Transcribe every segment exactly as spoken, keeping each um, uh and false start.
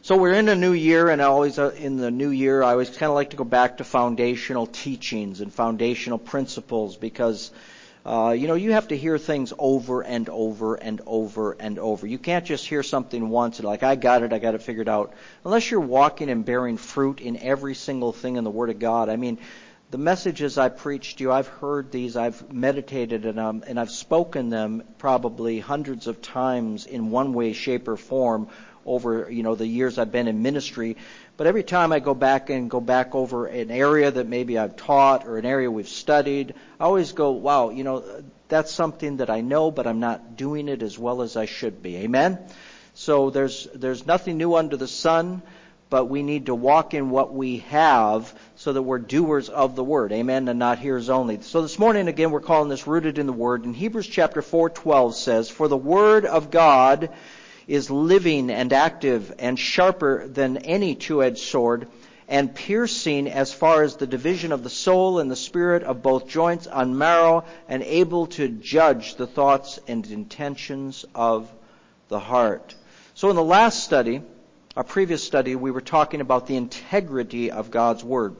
So we're in a new year, and I always uh, in the new year, I always kind of like to go back to foundational teachings and foundational principles because, uh, you know, you have to hear things over and over and over and over. You can't just hear something once and like, I got it, I got it figured out. Unless you're walking and bearing fruit in every single thing in the Word of God. I mean, the messages I preached to you, I've heard these, I've meditated in them, and I've spoken them probably hundreds of times in one way, shape, or form over, you know, the years I've been in ministry. But every time I go back and go back over an area that maybe I've taught or an area we've studied, I always go, wow, you know, that's something that I know, but I'm not doing it as well as I should be. Amen? So there's there's nothing new under the sun, but we need to walk in what we have so that we're doers of the Word. Amen? And not hearers only. So this morning, again, we're calling this Rooted in the Word. And Hebrews chapter four twelve says, "For the Word of God is living and active and sharper than any two-edged sword, and piercing as far as the division of the soul and the spirit of both joints and marrow, and able to judge the thoughts and intentions of the heart." So in the last study, our previous study, we were talking about the integrity of God's Word.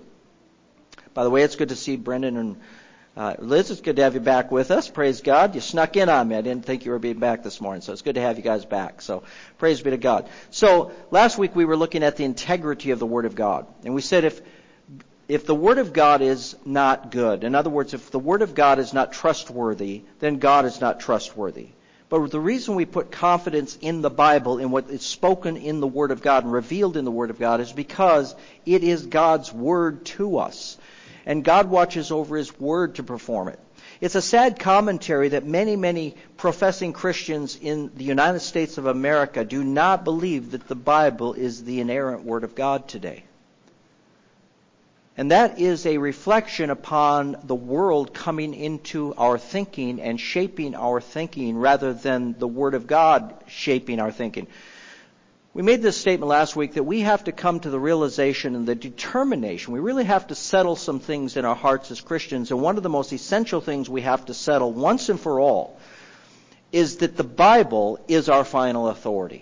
By the way, it's good to see Brendan and Uh, Liz, it's good to have you back with us. Praise God. You snuck in on me. I didn't think you were being back this morning, so it's good to have you guys back. So praise be to God. So last week we were looking at the integrity of the Word of God. And we said if if the Word of God is not good, in other words, if the Word of God is not trustworthy, then God is not trustworthy. But the reason we put confidence in the Bible, in what is spoken in the Word of God and revealed in the Word of God, is because it is God's Word to us. And God watches over His Word to perform it. It's a sad commentary that many, many professing Christians in the United States of America do not believe that the Bible is the inerrant Word of God today. And that is a reflection upon the world coming into our thinking and shaping our thinking rather than the Word of God shaping our thinking. We made this statement last week that we have to come to the realization and the determination. We really have to settle some things in our hearts as Christians. And one of the most essential things we have to settle once and for all is that the Bible is our final authority.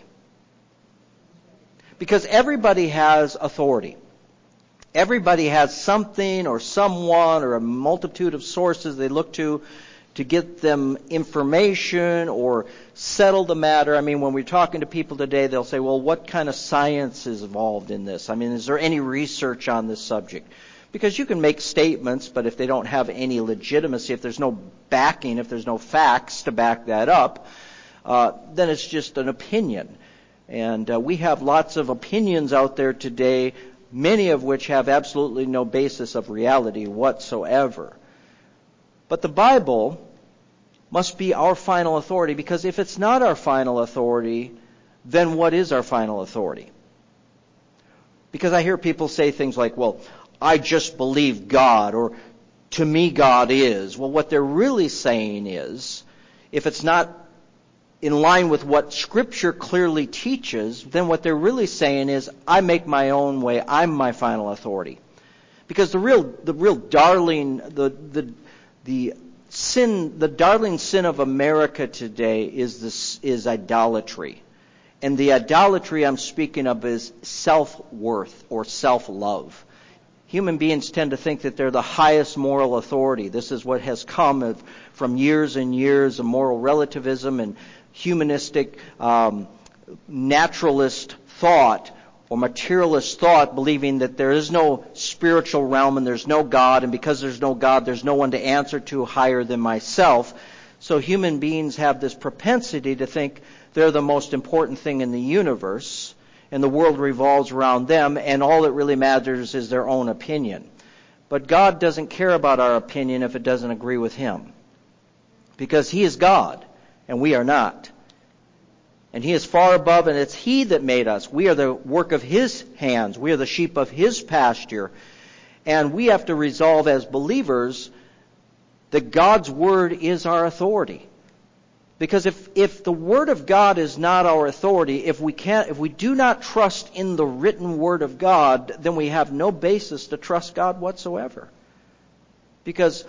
Because everybody has authority. Everybody has something or someone or a multitude of sources they look to to get them information or settle the matter. I mean, when we're talking to people today, they'll say, well, what kind of science is involved in this? I mean, is there any research on this subject? Because you can make statements, but if they don't have any legitimacy, if there's no backing, if there's no facts to back that up, uh, then it's just an opinion. And uh, we have lots of opinions out there today, many of which have absolutely no basis of reality whatsoever. But the Bible must be our final authority, because if it's not our final authority, then what is our final authority? Because I hear people say things like, well, I just believe God, or to me God is. Well, what they're really saying is, if it's not in line with what Scripture clearly teaches, then what they're really saying is, I make my own way, I'm my final authority. Because the real, the real darling, the, the, The sin, the darling sin of America today is this, is idolatry. And the idolatry I'm speaking of is self-worth or self-love. Human beings tend to think that they're the highest moral authority. This is what has come of, from years and years of moral relativism and humanistic um, naturalist thought or materialist thought, believing that there is no spiritual realm and there's no God, and because there's no God, there's no one to answer to higher than myself. So human beings have this propensity to think they're the most important thing in the universe, and the world revolves around them, and all that really matters is their own opinion. But God doesn't care about our opinion if it doesn't agree with Him, because He is God, and we are not. And He is far above, and it's He that made us. We are the work of His hands. We are the sheep of His pasture. And we have to resolve as believers that God's Word is our authority. Because if, if the Word of God is not our authority, if we can't, if we do not trust in the written Word of God, then we have no basis to trust God whatsoever. Because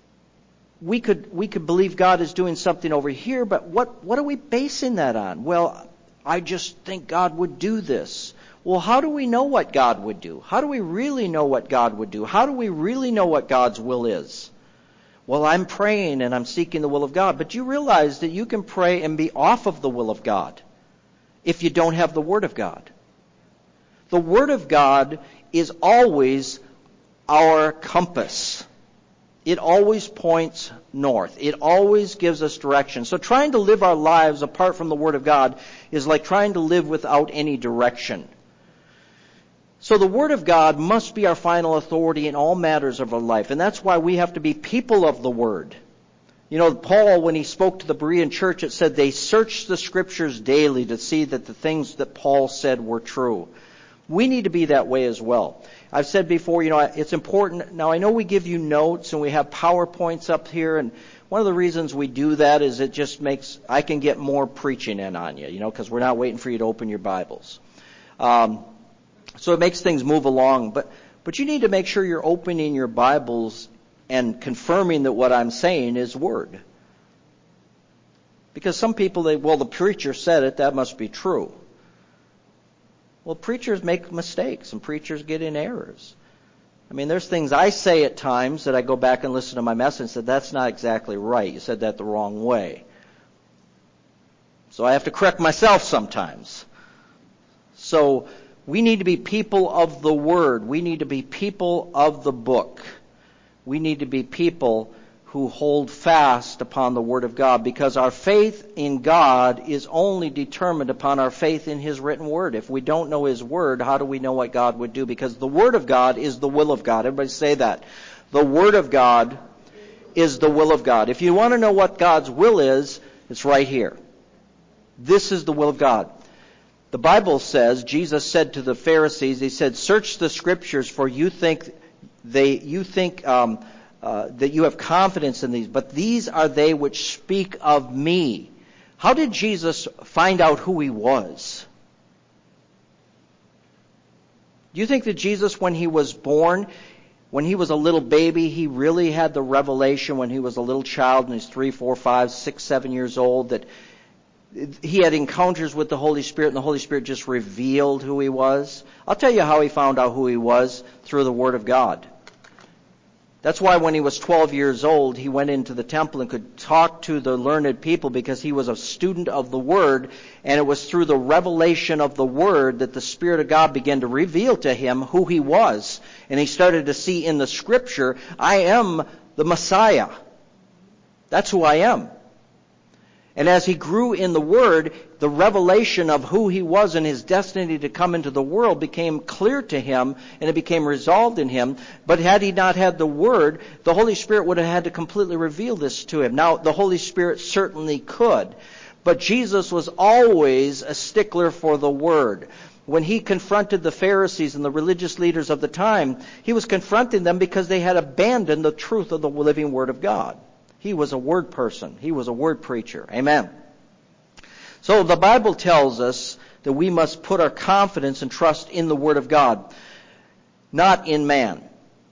We could we could believe God is doing something over here, but what, what are we basing that on? Well, I just think God would do this. Well, how do we know what God would do? How do we really know what God would do? How do we really know what God's will is? Well, I'm praying and I'm seeking the will of God. But you realize that you can pray and be off of the will of God if you don't have the Word of God. The Word of God is always our compass. It always points north. It always gives us direction. So trying to live our lives apart from the Word of God is like trying to live without any direction. So the Word of God must be our final authority in all matters of our life. And that's why we have to be people of the Word. You know, Paul, when he spoke to the Berean church, it said they searched the Scriptures daily to see that the things that Paul said were true. We need to be that way as well. I've said before, you know, it's important. Now, I know we give you notes and we have PowerPoints up here, and one of the reasons we do that is it just makes, I can get more preaching in on you, you know, because we're not waiting for you to open your Bibles. Um, so it makes things move along. But, but you need to make sure you're opening your Bibles and confirming that what I'm saying is Word. Because some people, they, well, the preacher said it, that must be true. Well, preachers make mistakes and preachers get in errors. I mean, there's things I say at times that I go back and listen to my message and said, that's not exactly right. You said that the wrong way. So I have to correct myself sometimes. So we need to be people of the Word. We need to be people of the book. We need to be people who hold fast upon the Word of God, because our faith in God is only determined upon our faith in His written Word. If we don't know His Word, how do we know what God would do? Because the Word of God is the will of God. Everybody say that. The Word of God is the will of God. If you want to know what God's will is, it's right here. This is the will of God. The Bible says, Jesus said to the Pharisees, He said, search the Scriptures, for you think they, you think, um, Uh, that you have confidence in these, but these are they which speak of me. How did Jesus find out who He was? Do you think that Jesus, when He was born, when He was a little baby, He really had the revelation when He was a little child and He's three, four, five, six, seven years old, that He had encounters with the Holy Spirit and the Holy Spirit just revealed who He was? I'll tell you how He found out who He was: through the Word of God. That's why when He was twelve years old, He went into the temple and could talk to the learned people, because He was a student of the Word, and it was through the revelation of the Word that the Spirit of God began to reveal to Him who He was. And he started to see in the Scripture, I am the Messiah. That's who I am. And as he grew in the Word, the revelation of who he was and his destiny to come into the world became clear to him, and it became resolved in him. But had he not had the Word, the Holy Spirit would have had to completely reveal this to him. Now, the Holy Spirit certainly could, but Jesus was always a stickler for the Word. When he confronted the Pharisees and the religious leaders of the time, he was confronting them because they had abandoned the truth of the living Word of God. He was a word person. He was a word preacher. Amen. So the Bible tells us that we must put our confidence and trust in the Word of God, not in man.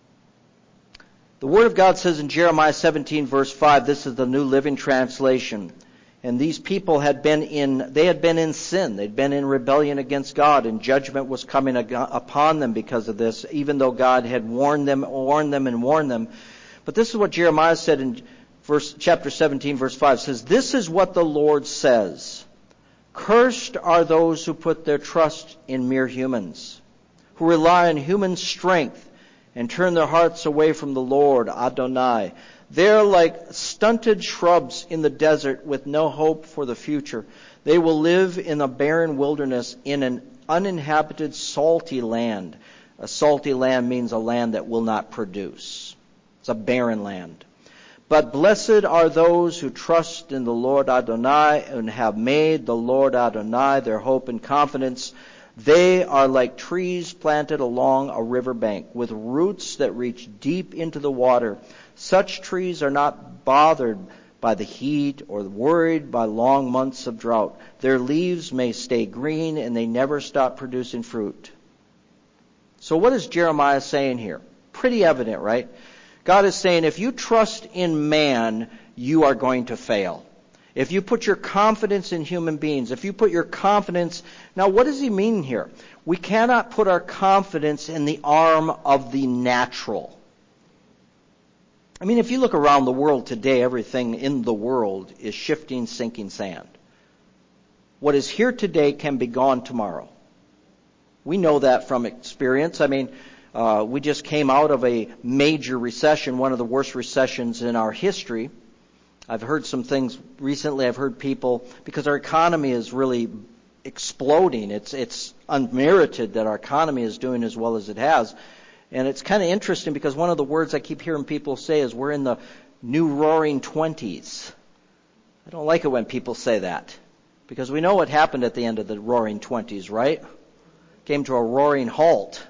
The Word of God says in Jeremiah seventeen, verse five, this is the New Living Translation, and these people had been in, they had been in sin. They'd been in rebellion against God, and judgment was coming upon them because of this, even though God had warned them, warned them, and warned them. But this is what Jeremiah said in Verse, chapter seventeen, verse five says, this is what the Lord says. Cursed are those who put their trust in mere humans, who rely on human strength and turn their hearts away from the Lord, Adonai. They're like stunted shrubs in the desert with no hope for the future. They will live in a barren wilderness in an uninhabited salty land. A salty land means a land that will not produce. It's a barren land. But blessed are those who trust in the Lord Adonai and have made the Lord Adonai their hope and confidence. They are like trees planted along a river bank with roots that reach deep into the water. Such trees are not bothered by the heat or worried by long months of drought. Their leaves may stay green and they never stop producing fruit. So what is Jeremiah saying here? Pretty evident, right? God is saying, if you trust in man, you are going to fail. If you put your confidence in human beings, if you put your confidence... Now, what does he mean here? We cannot put our confidence in the arm of the natural. I mean, if you look around the world today, everything in the world is shifting, sinking sand. What is here today can be gone tomorrow. We know that from experience. I mean, uh, we just came out of a major recession, one of the worst recessions in our history. I've heard some things recently. I've heard people, because our economy is really exploding. It's it's unmerited that our economy is doing as well as it has. And it's kind of interesting because one of the words I keep hearing people say is we're in the new roaring twenties. I don't like it when people say that, because we know what happened at the end of the roaring twenties, right? Came to a roaring halt.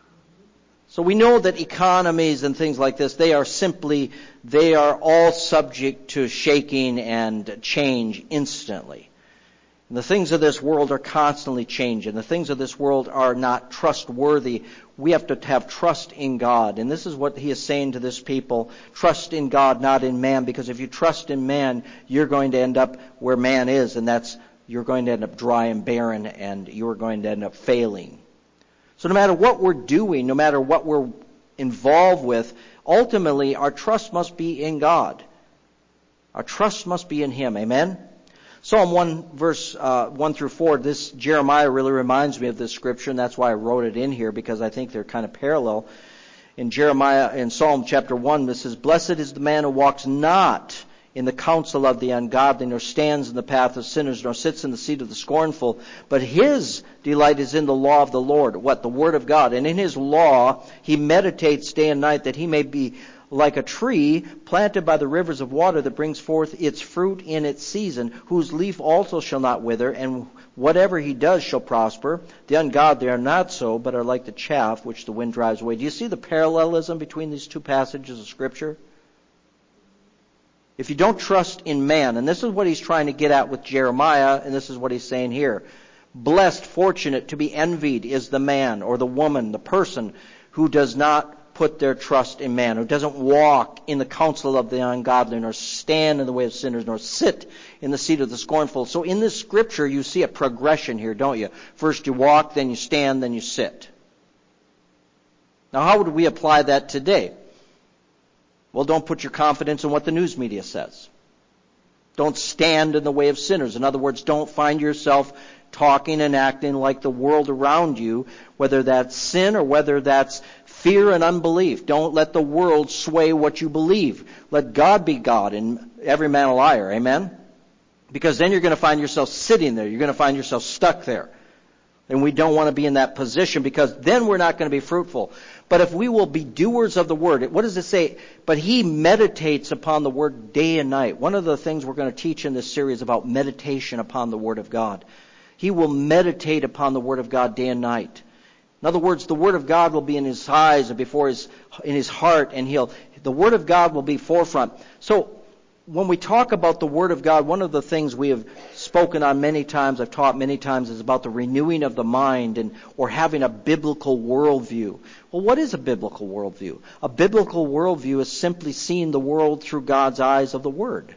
So we know that economies and things like this, they are simply, they are all subject to shaking and change instantly. And the things of this world are constantly changing. The things of this world are not trustworthy. We have to have trust in God. And this is what he is saying to this people. Trust in God, not in man. Because if you trust in man, you're going to end up where man is. And that's, you're going to end up dry and barren, and you're going to end up failing. So no matter what we're doing, no matter what we're involved with, ultimately our trust must be in God. Our trust must be in him. Amen? Psalm one, verse uh, one through four, this Jeremiah really reminds me of this scripture, and that's why I wrote it in here, because I think they're kind of parallel. In Jeremiah, in Psalm chapter one, this says, "Blessed is the man who walks not in the counsel of the ungodly, nor stands in the path of sinners, nor sits in the seat of the scornful. But his delight is in the law of the Lord," what? The Word of God. "And in his law he meditates day and night, that he may be like a tree planted by the rivers of water, that brings forth its fruit in its season, whose leaf also shall not wither, and whatever he does shall prosper. The ungodly are not so, but are like the chaff which the wind drives away." Do you see the parallelism between these two passages of Scripture? If you don't trust in man, and this is what he's trying to get at with Jeremiah, and this is what he's saying here. Blessed, fortunate, to be envied is the man or the woman, the person who does not put their trust in man, who doesn't walk in the counsel of the ungodly, nor stand in the way of sinners, nor sit in the seat of the scornful. So in this scripture, you see a progression here, don't you? First you walk, then you stand, then you sit. Now, how would we apply that today? Well, don't put your confidence in what the news media says. Don't stand in the way of sinners. In other words, don't find yourself talking and acting like the world around you, whether that's sin or whether that's fear and unbelief. Don't let the world sway what you believe. Let God be God and every man a liar. Amen? Because then you're going to find yourself sitting there. You're going to find yourself stuck there. And we don't want to be in that position, because then we're not going to be fruitful. But if we will be doers of the word, what does it say? But he meditates upon the word day and night. One of the things we're going to teach in this series about meditation upon the word of God. He will meditate upon the word of God day and night. In other words, the word of God will be in his eyes and before his in his heart, and he'll the word of God will be forefront. So when we talk about the Word of God, one of the things we have spoken on many times, I've taught many times, is about the renewing of the mind and or having a biblical worldview. Well, what is a biblical worldview? A biblical worldview is simply seeing the world through God's eyes of the Word.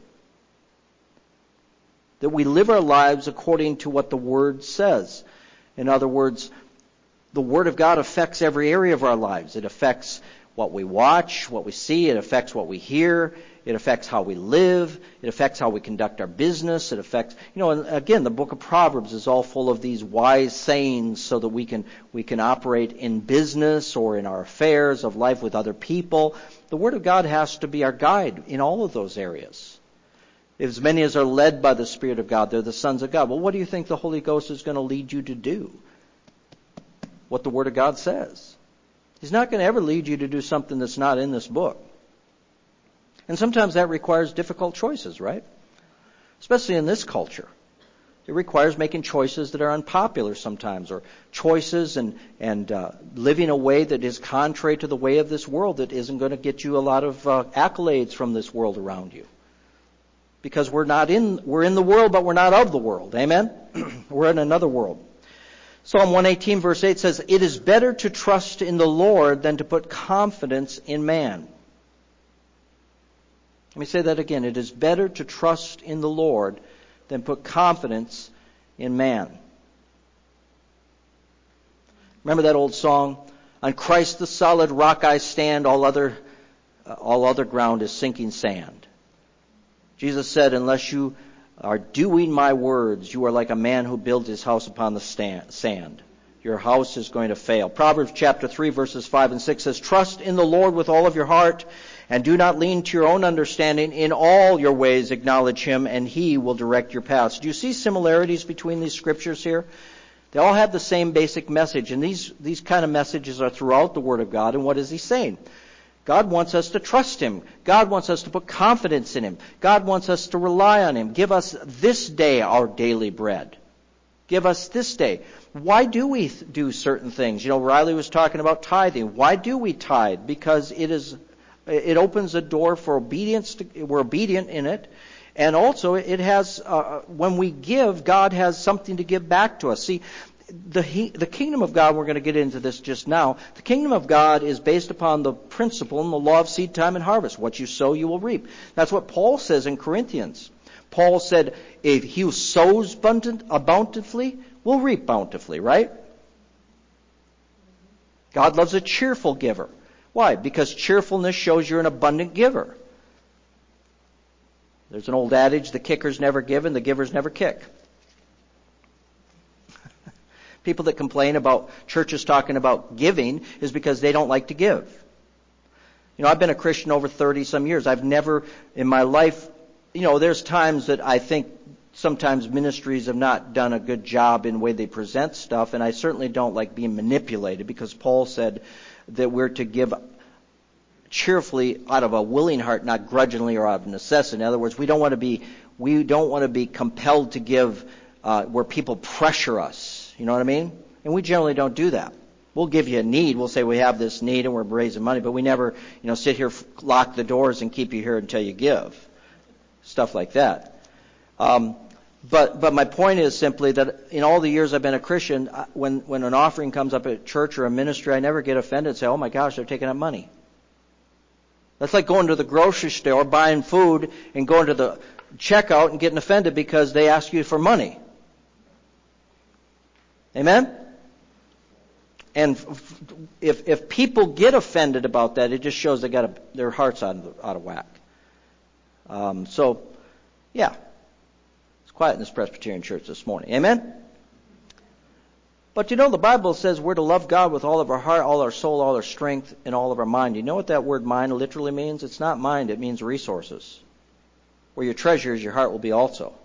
That we live our lives according to what the Word says. In other words, the Word of God affects every area of our lives. It affects what we watch, what we see. It affects what we hear. It affects how we live. It affects how we conduct our business. It affects, you know, and again, the book of Proverbs is all full of these wise sayings so that we can we can operate in business or in our affairs of life with other people. The Word of God has to be our guide in all of those areas. As many as are led by the Spirit of God, they're the sons of God. Well, what do you think the Holy Ghost is going to lead you to do? What the Word of God says. He's not going to ever lead you to do something that's not in this book. And sometimes that requires difficult choices, right? Especially in this culture. It requires making choices that are unpopular sometimes, or choices and, and uh, living a way that is contrary to the way of this world, that isn't going to get you a lot of uh, accolades from this world around you. Because we're not in, we're in the world, but we're not of the world. Amen? We're in another world. Psalm one eighteen verse eight says, "It is better to trust in the Lord than to put confidence in man." Let me say that again. It is better to trust in the Lord than put confidence in man. Remember that old song? On Christ the solid rock I stand, all other, uh, all other ground is sinking sand. Jesus said, unless you are doing my words, you are like a man who builds his house upon the stand, sand. Your house is going to fail. Proverbs chapter three, verses five and six says, trust in the Lord with all of your heart, and do not lean to your own understanding. In all your ways acknowledge him, and he will direct your paths. Do you see similarities between these scriptures here? They all have the same basic message, and these, these kind of messages are throughout the Word of God. And what is he saying? God wants us to trust him. God wants us to put confidence in him. God wants us to rely on him. Give us this day our daily bread. Give us this day. Why do we do certain things? You know, Riley was talking about tithing. Why do we tithe? Because it is, it opens a door for obedience. To, we're obedient in it. And also it has, uh, when we give, God has something to give back to us. See, the, the kingdom of God, we're going to get into this just now. The kingdom of God is based upon the principle and the law of seed time and harvest. What you sow, you will reap. That's what Paul says in Corinthians. Paul said, if he who sows bountifully will reap bountifully, right? God loves a cheerful giver. Why? Because cheerfulness shows you're an abundant giver. There's an old adage, the kicker's never given, the giver's never kick. People that complain about churches talking about giving is because they don't like to give. You know, I've been a Christian over thirty some years. I've never in my life, you know, there's times that I think sometimes ministries have not done a good job in the way they present stuff, and I certainly don't like being manipulated, because Paul said that we're to give cheerfully out of a willing heart, not grudgingly or out of necessity. In other words, we don't want to be we don't want to be compelled to give uh, where people pressure us. You know what I mean? And we generally don't do that. We'll give you a need. We'll say we have this need and we're raising money, but we never, you know, sit here, lock the doors, and keep you here until you give. Stuff like that. Um, but but my point is simply that in all the years I've been a Christian, when when an offering comes up at church or a ministry, I never get offended and say, "Oh my gosh, they're taking up money." That's like going to the grocery store, buying food, and going to the checkout and getting offended because they ask you for money. Amen? And if if people get offended about that, it just shows they got a, their hearts out of, out of whack. Um, so, yeah, it's quiet in this Presbyterian church this morning. Amen? But you know, the Bible says we're to love God with all of our heart, all our soul, all our strength, and all of our mind. You know what that word mind literally means? It's not mind, it means resources. Where your treasure is, your heart will be also.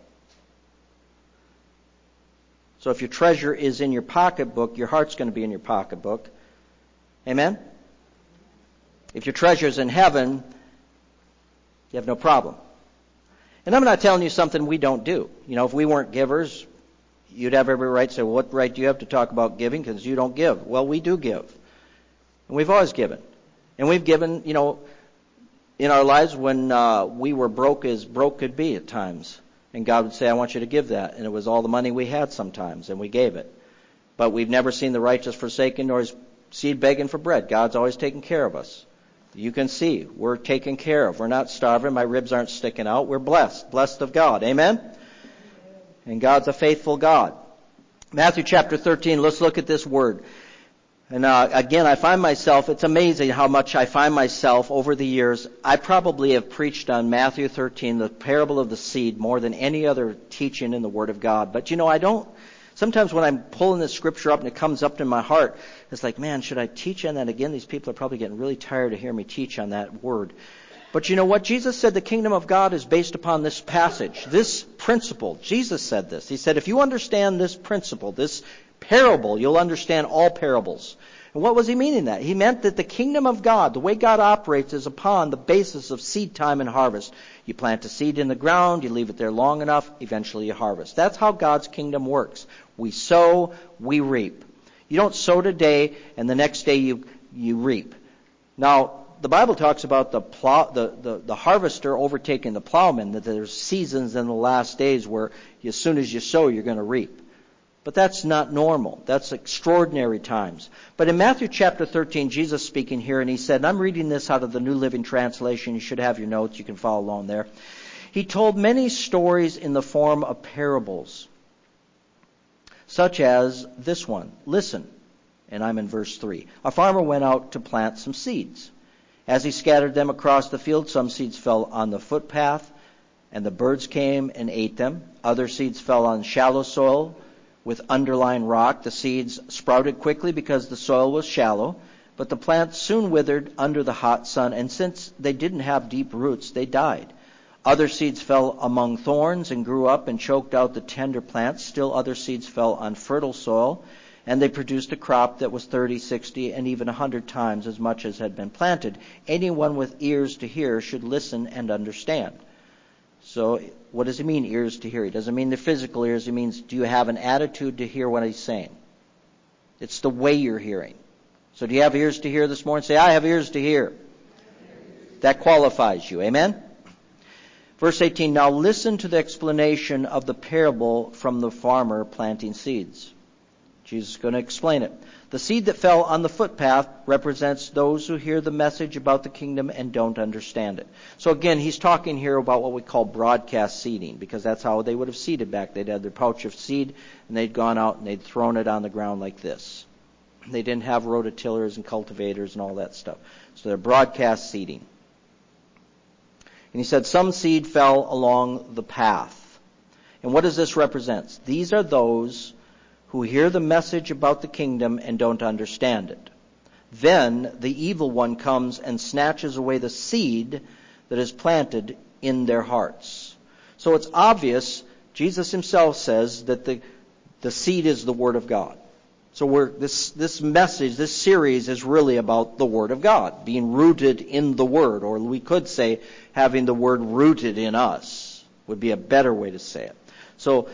So if your treasure is in your pocketbook, your heart's going to be in your pocketbook. Amen? If your treasure is in heaven, you have no problem. And I'm not telling you something we don't do. You know, if we weren't givers, you'd have every right to say, well, what right do you have to talk about giving? Because you don't give. Well, we do give. And we've always given. And we've given, you know, in our lives when uh, we were broke as broke could be at times. And God would say, I want you to give that. And it was all the money we had sometimes, and we gave it. But we've never seen the righteous forsaken, nor his seed begging for bread. God's always taken care of us. You can see, we're taken care of. We're not starving. My ribs aren't sticking out. We're blessed. Blessed of God. Amen? And God's a faithful God. Matthew chapter thirteen, let's look at this word. And uh, again, I find myself, it's amazing how much I find myself over the years. I probably have preached on Matthew thirteen, the parable of the seed, more than any other teaching in the Word of God. But you know, I don't, sometimes when I'm pulling this scripture up and it comes up in my heart, it's like, man, should I teach on that again? These people are probably getting really tired of hearing me teach on that word. But you know what? Jesus said the kingdom of God is based upon this passage, this principle. Jesus said this. He said, if you understand this principle, this parable, you'll understand all parables. And what was he meaning that? He meant that the kingdom of God, the way God operates, is upon the basis of seed time and harvest. You plant a seed in the ground, you leave it there long enough, eventually you harvest. That's how God's kingdom works. We sow, we reap. You don't sow today and the next day you you reap. Now, the Bible talks about the plow, the, the, the harvester overtaking the plowman, that there's seasons in the last days where as soon as you sow, you're going to reap. But that's not normal. That's extraordinary times. But in Matthew chapter thirteen, Jesus speaking here, and he said, and I'm reading this out of the New Living Translation. You should have your notes. You can follow along there. He told many stories in the form of parables, such as this one. Listen, and I'm in verse three. A farmer went out to plant some seeds. As he scattered them across the field, some seeds fell on the footpath, and the birds came and ate them. Other seeds fell on shallow soil with underlying rock. The seeds sprouted quickly because the soil was shallow, but the plants soon withered under the hot sun, and since they didn't have deep roots, they died. Other seeds fell among thorns and grew up and choked out the tender plants. Still other seeds fell on fertile soil, and they produced a crop that was thirty, sixty, and even a hundred times as much as had been planted. Anyone with ears to hear should listen and understand. So what does it mean, ears to hear? He doesn't mean the physical ears. He means, do you have an attitude to hear what he's saying? It's the way you're hearing. So do you have ears to hear this morning? Say, I have ears to hear. That qualifies you. Amen? Verse eighteen, now listen to the explanation of the parable from the farmer planting seeds. Jesus is going to explain it. The seed that fell on the footpath represents those who hear the message about the kingdom and don't understand it. So again, he's talking here about what we call broadcast seeding, because that's how they would have seeded back. They'd had their pouch of seed, and they'd gone out and they'd thrown it on the ground like this. They didn't have rototillers and cultivators and all that stuff. So they're broadcast seeding. And he said, some seed fell along the path. And what does this represent? These are those who hear the message about the kingdom and don't understand it. Then the evil one comes and snatches away the seed that is planted in their hearts. So it's obvious, Jesus himself says that the, the seed is the Word of God. So we're, this, this message, this series is really about the Word of God, being rooted in the Word, or we could say having the Word rooted in us would be a better way to say it. So,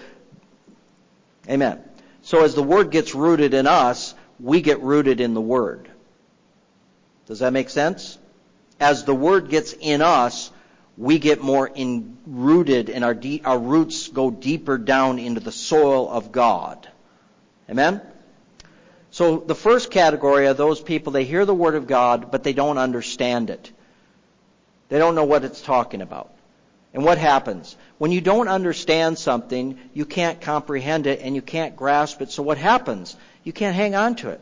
amen. So as the Word gets rooted in us, we get rooted in the Word. Does that make sense? As the Word gets in us, we get more in, rooted, and our, de- our roots go deeper down into the soil of God. Amen? So the first category are those people, they hear the Word of God, but they don't understand it. They don't know what it's talking about. And what happens? When you don't understand something, you can't comprehend it and you can't grasp it. So what happens? You can't hang on to it.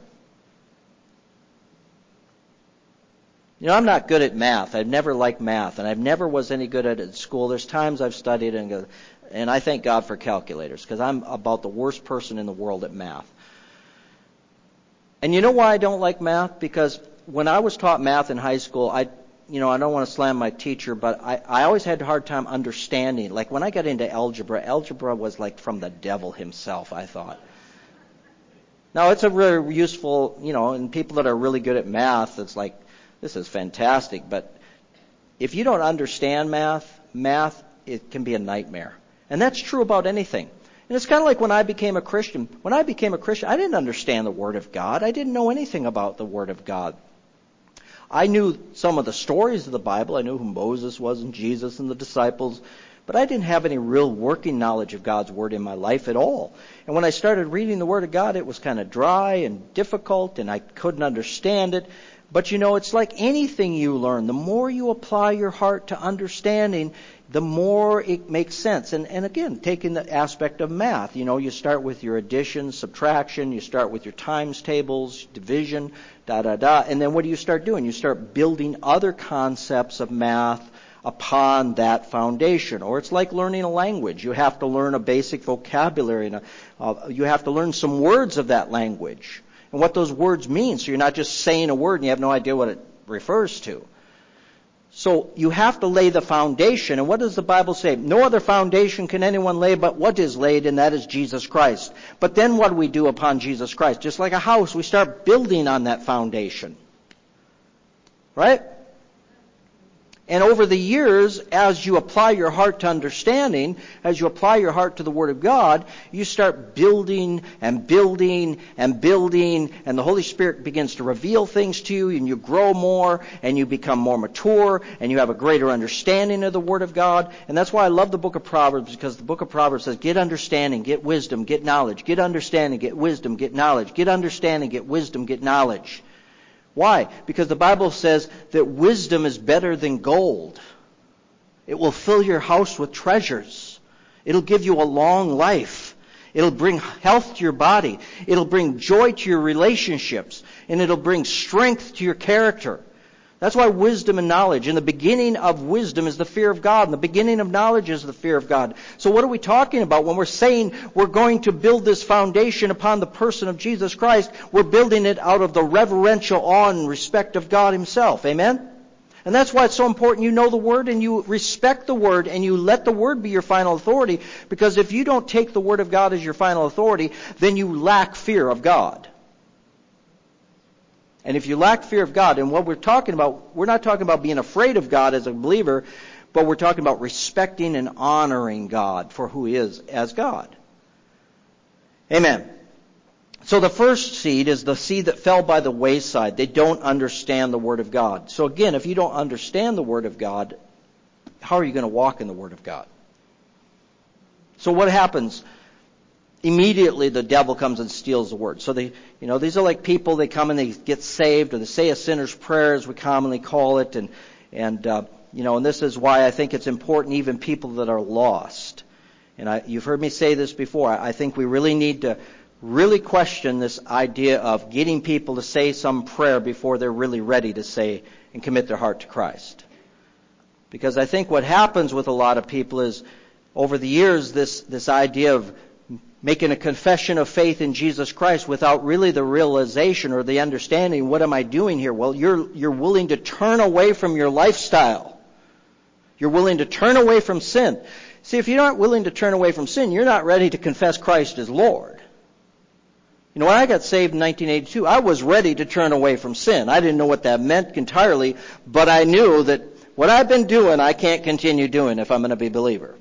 You know, I'm not good at math. I've never liked math, and I've never was any good at it at school. There's times I've studied and go, and I thank God for calculators, because I'm about the worst person in the world at math. And you know why I don't like math? Because when I was taught math in high school, I You know, I don't want to slam my teacher, but I, I always had a hard time understanding. Like when I got into algebra, algebra was like from the devil himself, I thought. Now, it's a really useful, you know, and people that are really good at math, it's like, this is fantastic. But if you don't understand math, math, it can be a nightmare. And that's true about anything. And it's kind of like when I became a Christian. When I became a Christian, I didn't understand the Word of God. I didn't know anything about the Word of God. I knew some of the stories of the Bible. I knew who Moses was and Jesus and the disciples. But I didn't have any real working knowledge of God's Word in my life at all. And when I started reading the Word of God, it was kind of dry and difficult, and I couldn't understand it. But you know, it's like anything you learn. The more you apply your heart to understanding, the more it makes sense. And, and again, taking the aspect of math, you know, you start with your addition, subtraction, you start with your times tables, division, da, da, da. And then what do you start doing? You start building other concepts of math upon that foundation. Or it's like learning a language. You have to learn a basic vocabulary, and a, uh, you have to learn some words of that language and what those words mean. So you're not just saying a word and you have no idea what it refers to. So you have to lay the foundation. And what does the Bible say? No other foundation can anyone lay but what is laid, and that is Jesus Christ. But then what do we do upon Jesus Christ? Just like a house, we start building on that foundation. Right? And over the years, as you apply your heart to understanding, as you apply your heart to the Word of God, you start building and building and building, and the Holy Spirit begins to reveal things to you, and you grow more, and you become more mature, and you have a greater understanding of the Word of God. And that's why I love the book of Proverbs, because the book of Proverbs says, get understanding, get wisdom, get knowledge. Get understanding, get wisdom, get knowledge. Get understanding, get wisdom, get knowledge. Why? Because the Bible says that wisdom is better than gold. It will fill your house with treasures. It'll give you a long life. It'll bring health to your body. It'll bring joy to your relationships. And it'll bring strength to your character. That's why wisdom and knowledge. And the beginning of wisdom is the fear of God. And the beginning of knowledge is the fear of God. So what are we talking about when we're saying we're going to build this foundation upon the person of Jesus Christ? We're building it out of the reverential awe and respect of God Himself. Amen? And that's why it's so important you know the Word and you respect the Word and you let the Word be your final authority. Because if you don't take the Word of God as your final authority, then you lack fear of God. And if you lack fear of God, and what we're talking about, we're not talking about being afraid of God as a believer, but we're talking about respecting and honoring God for who He is as God. Amen. So the first seed is the seed that fell by the wayside. They don't understand the Word of God. So again, if you don't understand the Word of God, how are you going to walk in the Word of God? So what happens? Immediately the devil comes and steals the Word. So they, you know, these are like people, they come and they get saved, or they say a sinner's prayer, as we commonly call it, and, and, uh, you know, and this is why I think it's important, even people that are lost. And I, you've heard me say this before, I think we really need to really question this idea of getting people to say some prayer before they're really ready to say and commit their heart to Christ. Because I think what happens with a lot of people is, over the years, this, this idea of making a confession of faith in Jesus Christ without really the realization or the understanding, what am I doing here? Well, you're, you're willing to turn away from your lifestyle. You're willing to turn away from sin. See, if you aren't willing to turn away from sin, you're not ready to confess Christ as Lord. You know, when I got saved in nineteen eighty-two, I was ready to turn away from sin. I didn't know what that meant entirely, but I knew that what I've been doing, I can't continue doing if I'm going to be a believer.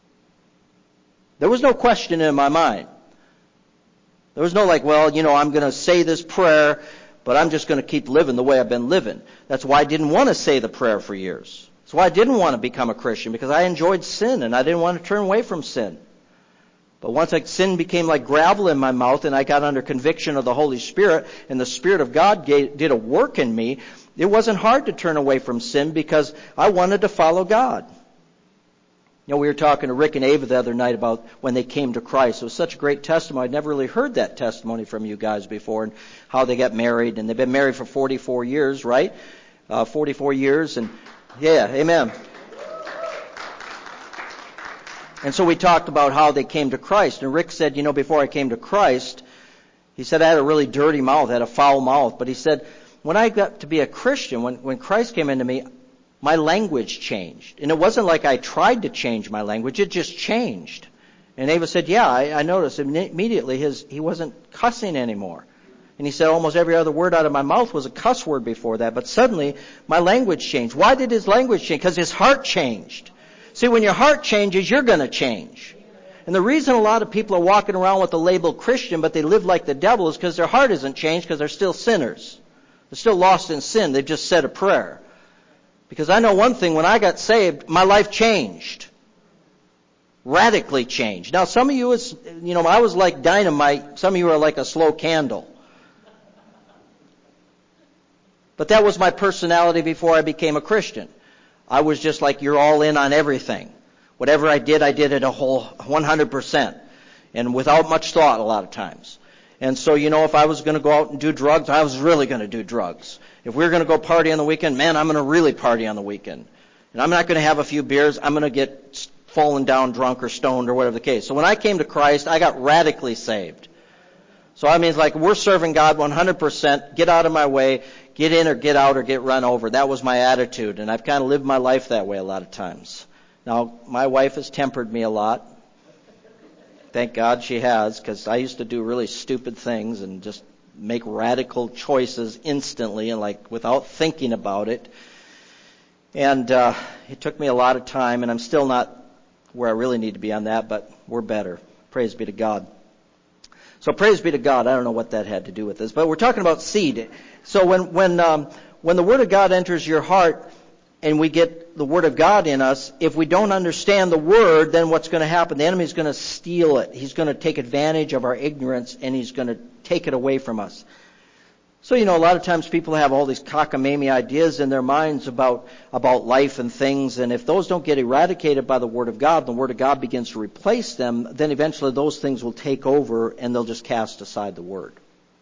There was no question in my mind. There was no like, well, you know, I'm going to say this prayer, but I'm just going to keep living the way I've been living. That's why I didn't want to say the prayer for years. That's why I didn't want to become a Christian, because I enjoyed sin and I didn't want to turn away from sin. But once like, sin became like gravel in my mouth and I got under conviction of the Holy Spirit and the Spirit of God gave, did a work in me, it wasn't hard to turn away from sin because I wanted to follow God. You know, we were talking to Rick and Ava the other night about when they came to Christ. It was such a great testimony. I'd never really heard that testimony from you guys before, and how they got married. And they've been married for forty-four years, right? Uh, forty-four years. And yeah, amen. And so we talked about how they came to Christ. And Rick said, you know, before I came to Christ, he said I had a really dirty mouth, I had a foul mouth. But he said, when I got to be a Christian, when, when Christ came into me, my language changed. And it wasn't like I tried to change my language, it just changed. And Ava said, yeah, I, I noticed immediately his he wasn't cussing anymore. And he said almost every other word out of my mouth was a cuss word before that. But suddenly my language changed. Why did his language change? Because his heart changed. See, when your heart changes, you're going to change. And the reason a lot of people are walking around with the label Christian, but they live like the devil, is because their heart isn't changed, because they're still sinners. They're still lost in sin. They've just said a prayer. Because I know one thing, when I got saved, my life changed. Radically changed. Now, some of you, is, you know, I was like dynamite. Some of you are like a slow candle. But that was my personality before I became a Christian. I was just like, you're all in on everything. Whatever I did, I did it a whole one hundred percent. And without much thought a lot of times. And so, you know, if I was going to go out and do drugs, I was really going to do drugs. If we were going to go party on the weekend, man, I'm going to really party on the weekend. And I'm not going to have a few beers. I'm going to get fallen down drunk or stoned or whatever the case. So when I came to Christ, I got radically saved. So I mean, it's like we're serving God one hundred percent. Get out of my way. Get in or get out or get run over. That was my attitude. And I've kind of lived my life that way a lot of times. Now, my wife has tempered me a lot. Thank God she has, because I used to do really stupid things and just make radical choices instantly and like without thinking about it. And uh, it took me a lot of time, and I'm still not where I really need to be on that, but we're better. Praise be to God. So praise be to God. I don't know what that had to do with this, but we're talking about seed. So when when um, when the Word of God enters your heart and we get the Word of God in us, if we don't understand the Word, then what's going to happen? The enemy's going to steal it. He's going to take advantage of our ignorance, and he's going to take it away from us. So, you know, a lot of times people have all these cockamamie ideas in their minds about, about life and things, and if those don't get eradicated by the Word of God, the Word of God begins to replace them, then eventually those things will take over and they'll just cast aside the Word.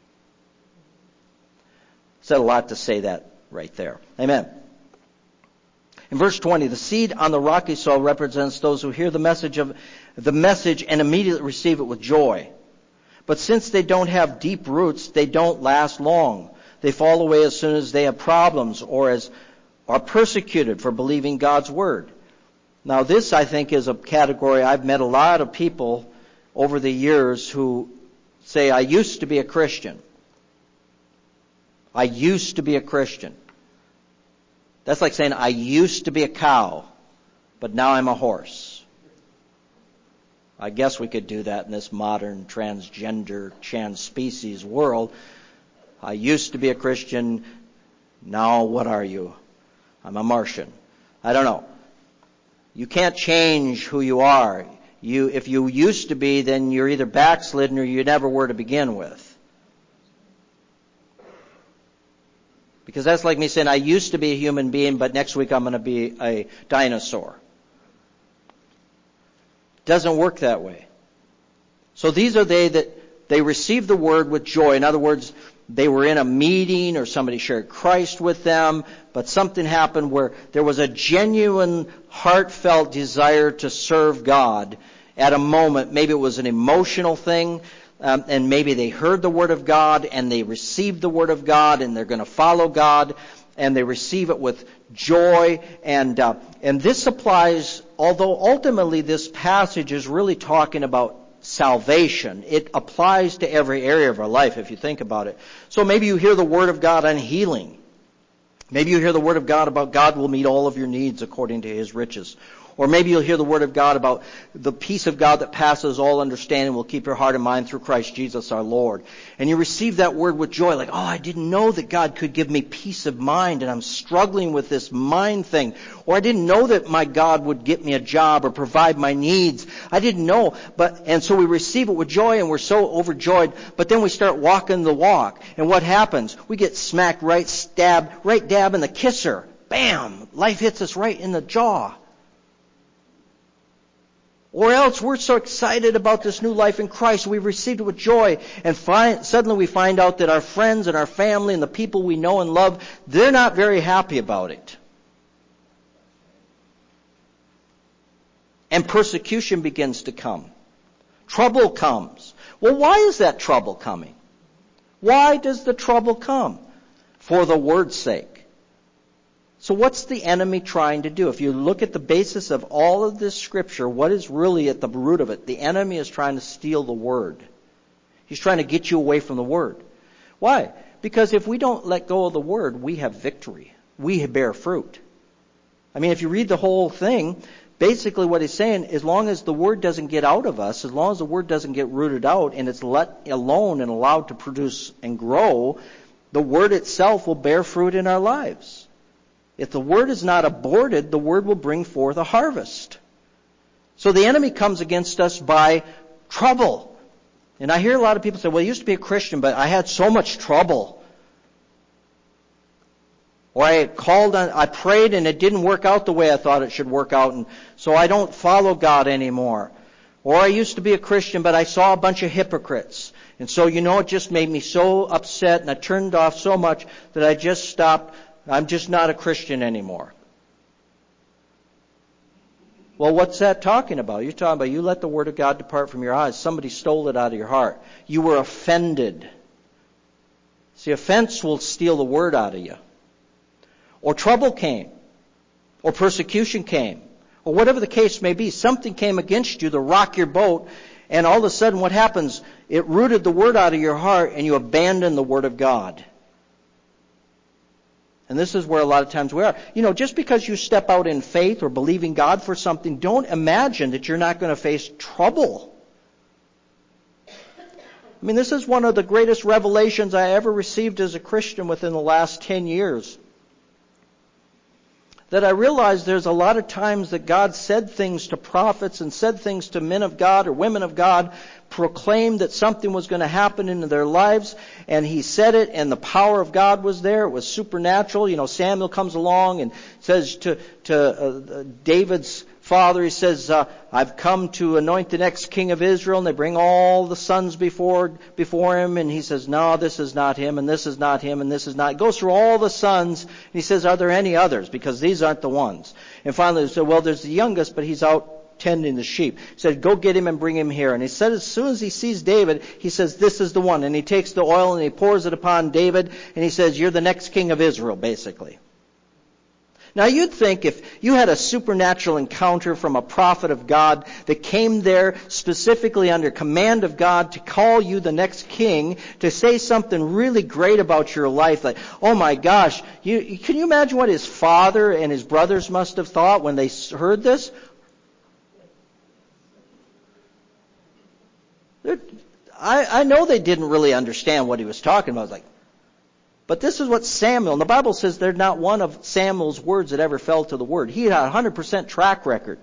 Said a lot to say that right there. Amen. In verse twenty, the seed on the rocky soil represents those who hear the message of the message and immediately receive it with joy. But since they don't have deep roots, they don't last long. They fall away as soon as they have problems or as are persecuted for believing God's word. Now this, I think, is a category. I've met a lot of people over the years who say, I used to be a Christian. I used to be a Christian. That's like saying, I used to be a cow, but now I'm a horse. I guess we could do that in this modern transgender, trans species world. I used to be a Christian. Now what are you? I'm a Martian. I don't know. You can't change who you are. You, if you used to be, then you're either backslidden or you never were to begin with. Because that's like me saying, I used to be a human being, but next week I'm going to be a dinosaur. Doesn't work that way. So these are they that they received the word with joy. In other words, they were in a meeting or somebody shared Christ with them, but something happened where there was a genuine, heartfelt desire to serve God at a moment. Maybe it was an emotional thing, um, and maybe they heard the word of God and they received the word of God and they're going to follow God, and they receive it with joy. And uh, and this applies, although ultimately this passage is really talking about salvation, it applies to every area of our life if you think about it. So maybe you hear the word of God on healing. Maybe you hear the word of God about God will meet all of your needs according to his riches. Or maybe you'll hear the word of God about the peace of God that passes all understanding will keep your heart and mind through Christ Jesus our Lord. And you receive that word with joy, like, oh, I didn't know that God could give me peace of mind, and I'm struggling with this mind thing. Or I didn't know that my God would get me a job or provide my needs. I didn't know. But and so we receive it with joy, and we're so overjoyed. But then we start walking the walk. And what happens? We get smacked right stab, right dab in the kisser. Bam! Life hits us right in the jaw. Or else we're so excited about this new life in Christ, we've received it with joy, and find, suddenly we find out that our friends and our family and the people we know and love, they're not very happy about it. And persecution begins to come. Trouble comes. Well, why is that trouble coming? Why does the trouble come? For the word's sake. So what's the enemy trying to do? If you look at the basis of all of this scripture, what is really at the root of it? The enemy is trying to steal the word. He's trying to get you away from the word. Why? Because if we don't let go of the word, we have victory. We bear fruit. I mean, if you read the whole thing, basically what he's saying, as long as the word doesn't get out of us, as long as the word doesn't get rooted out and it's let alone and allowed to produce and grow, the word itself will bear fruit in our lives. If the word is not aborted, the word will bring forth a harvest. So the enemy comes against us by trouble. And I hear a lot of people say, well, I used to be a Christian, but I had so much trouble. Or I called on, I prayed and it didn't work out the way I thought it should work out, and so I don't follow God anymore. Or I used to be a Christian, but I saw a bunch of hypocrites. And so, you know, it just made me so upset and I turned off so much that I just stopped. I'm just not a Christian anymore. Well, what's that talking about? You're talking about you let the word of God depart from your eyes. Somebody stole it out of your heart. You were offended. See, offense will steal the word out of you. Or trouble came. Or persecution came. Or whatever the case may be. Something came against you to rock your boat. And all of a sudden what happens? It rooted the word out of your heart and you abandon the word of God. And this is where a lot of times we are. You know, just because you step out in faith or believing God for something, don't imagine that you're not going to face trouble. I mean, this is one of the greatest revelations I ever received as a Christian within the last ten years. That I realized there's a lot of times that God said things to prophets and said things to men of God or women of God, proclaimed that something was going to happen in their lives, and he said it, and the power of God was there. It was supernatural. You know, Samuel comes along and says to, to uh, David's father, he says, uh, I've come to anoint the next king of Israel, and they bring all the sons before before him, and he says, no, this is not him, and this is not him, and this is not. He goes through all the sons, and he says, are there any others? Because these aren't the ones. And finally he said, well, there's the youngest, but he's out tending the sheep. He said, go get him and bring him here. And he said, as soon as he sees David, he says, this is the one. And he takes the oil and he pours it upon David, and he says, you're the next king of Israel, basically. Now you'd think if you had a supernatural encounter from a prophet of God that came there specifically under command of God to call you the next king, to say something really great about your life, like, oh my gosh, you, can you imagine what his father and his brothers must have thought when they heard this? I, I know they didn't really understand what he was talking about. It was like, but this is what Samuel, and the Bible says there's not one of Samuel's words that ever fell to the word. He had a one hundred percent track record.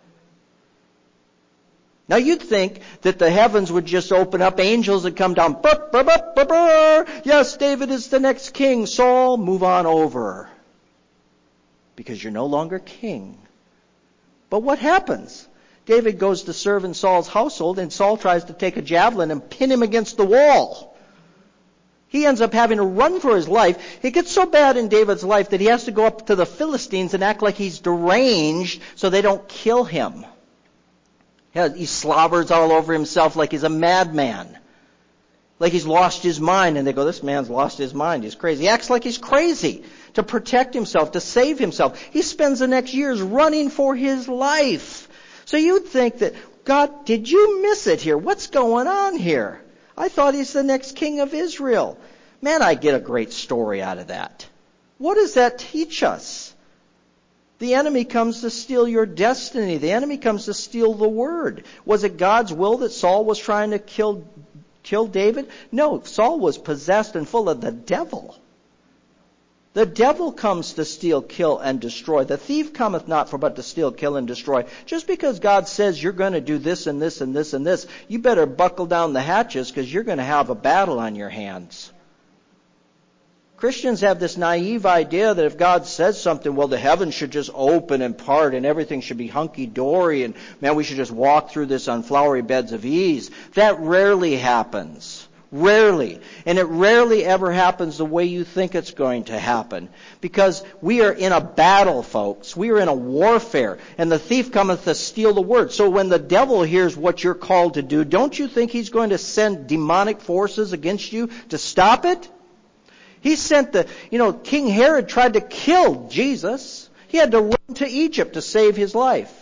Now you'd think that the heavens would just open up, angels would come down. Burr, burr, burr, burr, burr. Yes, David is the next king. Saul, move on over. Because you're no longer king. But what happens? David goes to serve in Saul's household, and Saul tries to take a javelin and pin him against the wall. He ends up having to run for his life. It gets so bad in David's life that he has to go up to the Philistines and act like he's deranged so they don't kill him. He slobbers all over himself like he's a madman. Like he's lost his mind. And they go, this man's lost his mind. He's crazy. He acts like he's crazy to protect himself, to save himself. He spends the next years running for his life. So you'd think that, God, did you miss it here? What's going on here? I thought he's the next king of Israel. Man, I get a great story out of that. What does that teach us? The enemy comes to steal your destiny. The enemy comes to steal the word. Was it God's will that Saul was trying to kill, kill David? No, Saul was possessed and full of the devil. The devil comes to steal, kill, and destroy. The thief cometh not for but to steal, kill, and destroy. Just because God says you're going to do this and this and this and this, you better buckle down the hatches because you're going to have a battle on your hands. Christians have this naive idea that if God says something, well, the heavens should just open and part and everything should be hunky-dory and, man, we should just walk through this on flowery beds of ease. That rarely happens. Rarely. And it rarely ever happens the way you think it's going to happen. Because we are in a battle, folks. We are in a warfare. And the thief cometh to steal the word. So when the devil hears what you're called to do, don't you think he's going to send demonic forces against you to stop it? He sent the, you know, King Herod tried to kill Jesus. He had to run to Egypt to save his life.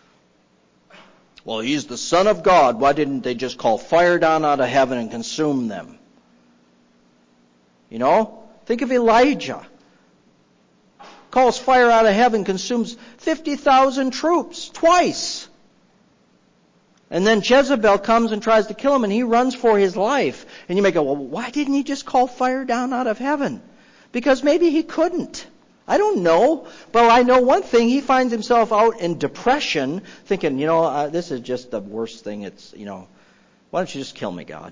Well, he's the Son of God. Why didn't they just call fire down out of heaven and consume them? You know? Think of Elijah. Calls fire out of heaven, consumes fifty thousand troops twice. And then Jezebel comes and tries to kill him, and he runs for his life. And you may go, well, why didn't he just call fire down out of heaven? Because maybe he couldn't. I don't know. But I know one thing. He finds himself out in depression, thinking, you know, uh, this is just the worst thing. It's, you know, why don't you just kill me, God?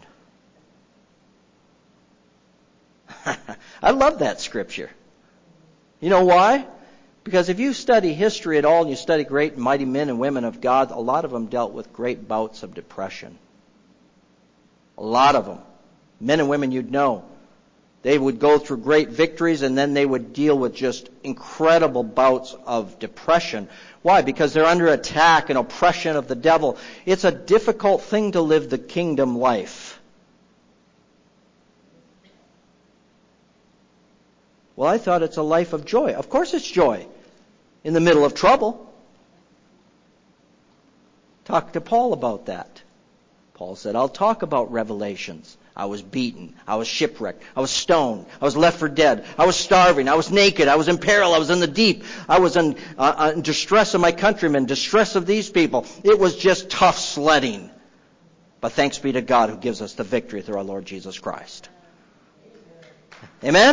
I love that scripture. You know why? Because if you study history at all and you study great and mighty men and women of God, a lot of them dealt with great bouts of depression. A lot of them. Men and women you'd know. They would go through great victories and then they would deal with just incredible bouts of depression. Why? Because they're under attack and oppression of the devil. It's a difficult thing to live the kingdom life. Well, I thought it's a life of joy. Of course it's joy. In the middle of trouble. Talk to Paul about that. Paul said, I'll talk about revelations. I was beaten. I was shipwrecked. I was stoned. I was left for dead. I was starving. I was naked. I was in peril. I was in the deep. I was in, uh, in distress of my countrymen, distress of these people. It was just tough sledding. But thanks be to God who gives us the victory through our Lord Jesus Christ. Amen?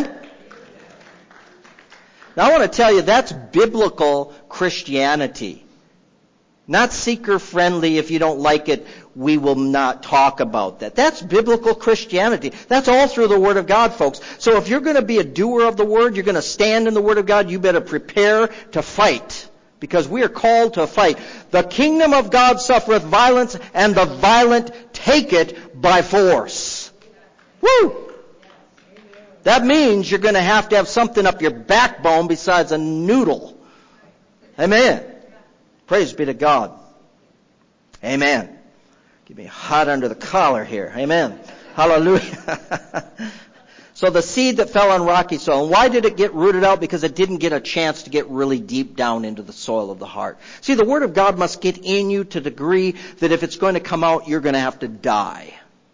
Now I want to tell you, that's biblical Christianity. Not seeker-friendly. If you don't like it, we will not talk about that. That's biblical Christianity. That's all through the Word of God, folks. So if you're going to be a doer of the Word, you're going to stand in the Word of God, you better prepare to fight. Because we are called to fight. The kingdom of God suffereth violence, and the violent take it by force. Woo! That means you're going to have to have something up your backbone besides a noodle. Amen. Praise be to God. Amen. Get me hot under the collar here. Amen. Hallelujah. So the seed that fell on rocky soil. And why did it get rooted out? Because it didn't get a chance to get really deep down into the soil of the heart. See, the Word of God must get in you to the degree that if it's going to come out, you're going to have to die.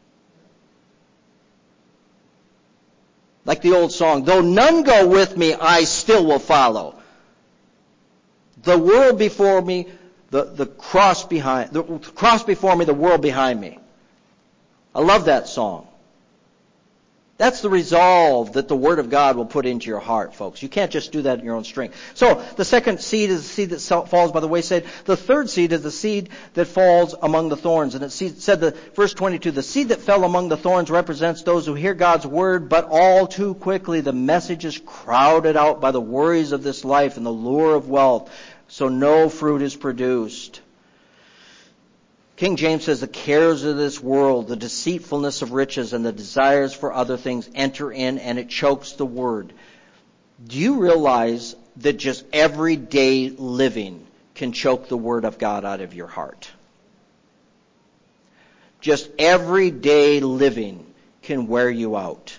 Like the old song, though none go with me, I still will follow. The world before me, the, the cross behind, the cross before me, the world behind me. I love that song. That's the resolve that the Word of God will put into your heart, folks. You can't just do that in your own strength. So, the second seed is the seed that falls by the wayside. The third seed is the seed that falls among the thorns. And it said, the verse twenty-two, the seed that fell among the thorns represents those who hear God's Word, but all too quickly the message is crowded out by the worries of this life and the lure of wealth, so no fruit is produced. King James says, the cares of this world, the deceitfulness of riches, and the desires for other things enter in, and it chokes the word. Do you realize that just everyday living can choke the Word of God out of your heart? Just everyday living can wear you out.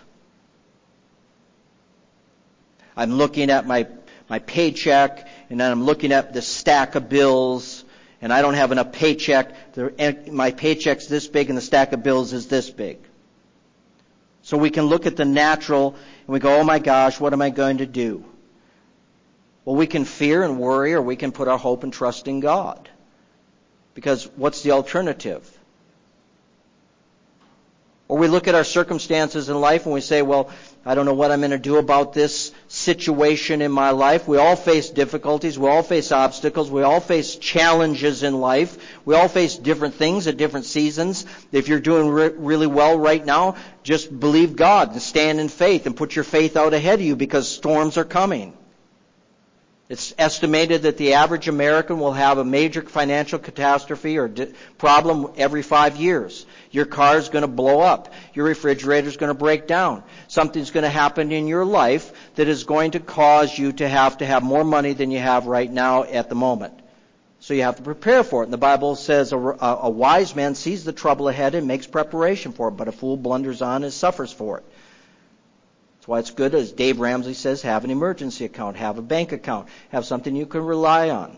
I'm looking at my, my paycheck, and then I'm looking at the stack of bills, and I don't have enough paycheck. My paycheck's this big and the stack of bills is this big. So we can look at the natural and we go, oh my gosh, what am I going to do? Well, we can fear and worry, or we can put our hope and trust in God. Because what's the alternative? Or we look at our circumstances in life and we say, well, I don't know what I'm going to do about this situation in my life. We all face difficulties. We all face obstacles. We all face challenges in life. We all face different things at different seasons. If you're doing re- really well right now, just believe God and stand in faith and put your faith out ahead of you, because storms are coming. It's estimated that the average American will have a major financial catastrophe or di- problem every five years. Your car is going to blow up. Your refrigerator is going to break down. Something's going to happen in your life that is going to cause you to have to have more money than you have right now at the moment. So you have to prepare for it. And the Bible says a, a, a wise man sees the trouble ahead and makes preparation for it, but a fool blunders on and suffers for it. That's why it's good, as Dave Ramsey says, have an emergency account, have a bank account, have something you can rely on.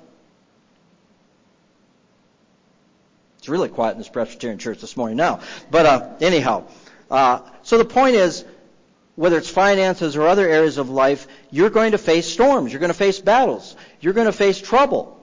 It's really quiet in this Presbyterian church this morning now. But uh, anyhow, uh, so the point is, whether it's finances or other areas of life, you're going to face storms. You're going to face battles. You're going to face trouble.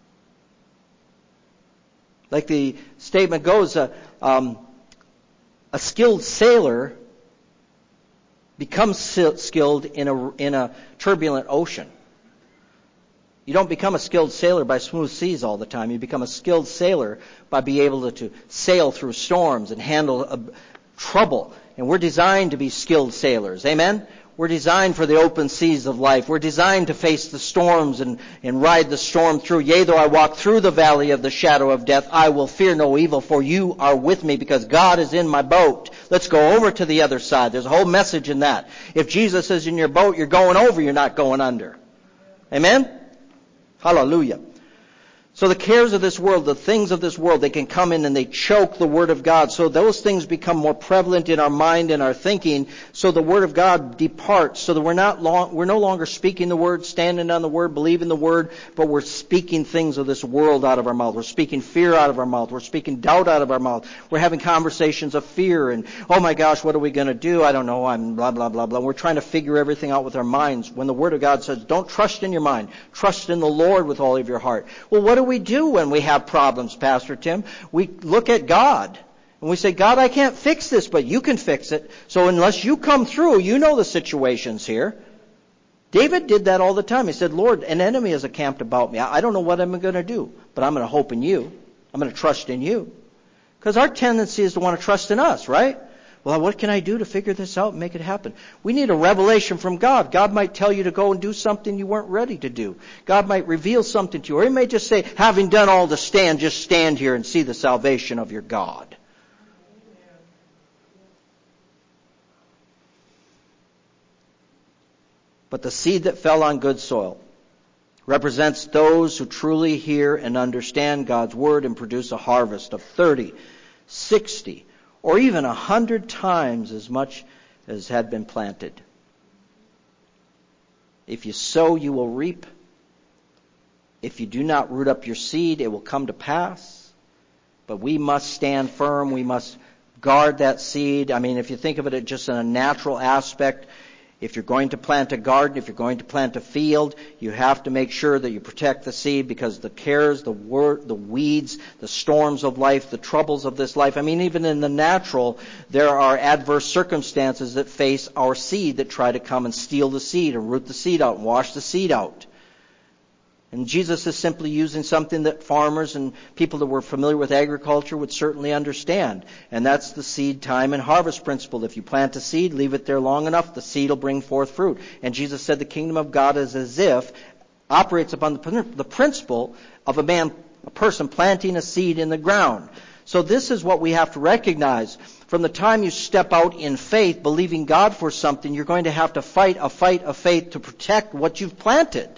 Like the statement goes, uh, um, a skilled sailor becomes skilled in a, in a turbulent ocean. You don't become a skilled sailor by smooth seas all the time. You become a skilled sailor by being able to, to sail through storms and handle uh, trouble. And we're designed to be skilled sailors. Amen? We're designed for the open seas of life. We're designed to face the storms and, and ride the storm through. Yea, though I walk through the valley of the shadow of death, I will fear no evil, for you are with me, because God is in my boat. Let's go over to the other side. There's a whole message in that. If Jesus is in your boat, you're going over, you're not going under. Amen? Hallelujah. So the cares of this world, the things of this world, they can come in and they choke the Word of God. So those things become more prevalent in our mind and our thinking. So the Word of God departs. So that we're not long, we're no longer speaking the Word, standing on the Word, believing the Word, but we're speaking things of this world out of our mouth. We're speaking fear out of our mouth. We're speaking doubt out of our mouth. We're having conversations of fear and, oh my gosh, what are we going to do? I don't know. I'm blah, blah, blah, blah. We're trying to figure everything out with our minds. When the Word of God says, don't trust in your mind. Trust in the Lord with all of your heart. Well, what do we do when we have problems, Pastor Tim? We look at God and we say, God, I can't fix this, but you can fix it. So unless you come through, you know the situations here. David did that all the time. He said, Lord, an enemy is encamped about me. I don't know what I'm going to do, but I'm going to hope in you. I'm going to trust in you. Because our tendency is to want to trust in us, right? Well, what can I do to figure this out and make it happen? We need a revelation from God. God might tell you to go and do something you weren't ready to do. God might reveal something to you. Or He may just say, having done all to stand, just stand here and see the salvation of your God. But the seed that fell on good soil represents those who truly hear and understand God's Word and produce a harvest of thirty, sixty, or even a hundred times as much as had been planted. If you sow, you will reap. If you do not root up your seed, it will come to pass. But we must stand firm. We must guard that seed. I mean, if you think of it just in a natural aspect, if you're going to plant a garden, if you're going to plant a field, you have to make sure that you protect the seed, because the cares, the wor- the weeds, the storms of life, the troubles of this life, I mean, even in the natural, there are adverse circumstances that face our seed that try to come and steal the seed and root the seed out and wash the seed out. And Jesus is simply using something that farmers and people that were familiar with agriculture would certainly understand. And that's the seed time and harvest principle. If you plant a seed, leave it there long enough, the seed will bring forth fruit. And Jesus said the kingdom of God is as if, operates upon the, the principle of a man, a person planting a seed in the ground. So this is what we have to recognize. From the time you step out in faith, believing God for something, you're going to have to fight a fight of faith to protect what you've planted.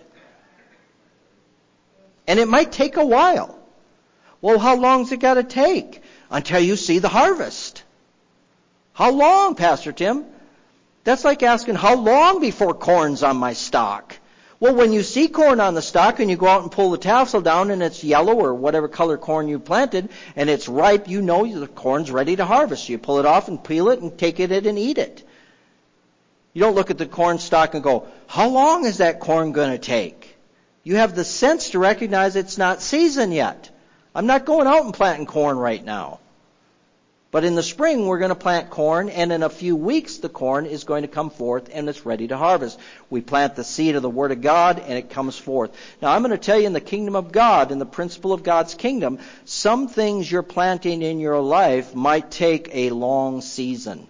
And it might take a while. Well, how long's it got to take? Until you see the harvest. How long, Pastor Tim? That's like asking, how long before corn's on my stalk? Well, when you see corn on the stalk and you go out and pull the tassel down and it's yellow or whatever color corn you planted and it's ripe, you know the corn's ready to harvest. You pull it off and peel it and take it and eat it. You don't look at the corn stalk and go, how long is that corn going to take? You have the sense to recognize it's not season yet. I'm not going out and planting corn right now. But in the spring, we're going to plant corn, and in a few weeks, the corn is going to come forth, and it's ready to harvest. We plant the seed of the Word of God, and it comes forth. Now, I'm going to tell you, in the kingdom of God, in the principle of God's kingdom, some things you're planting in your life might take a long season.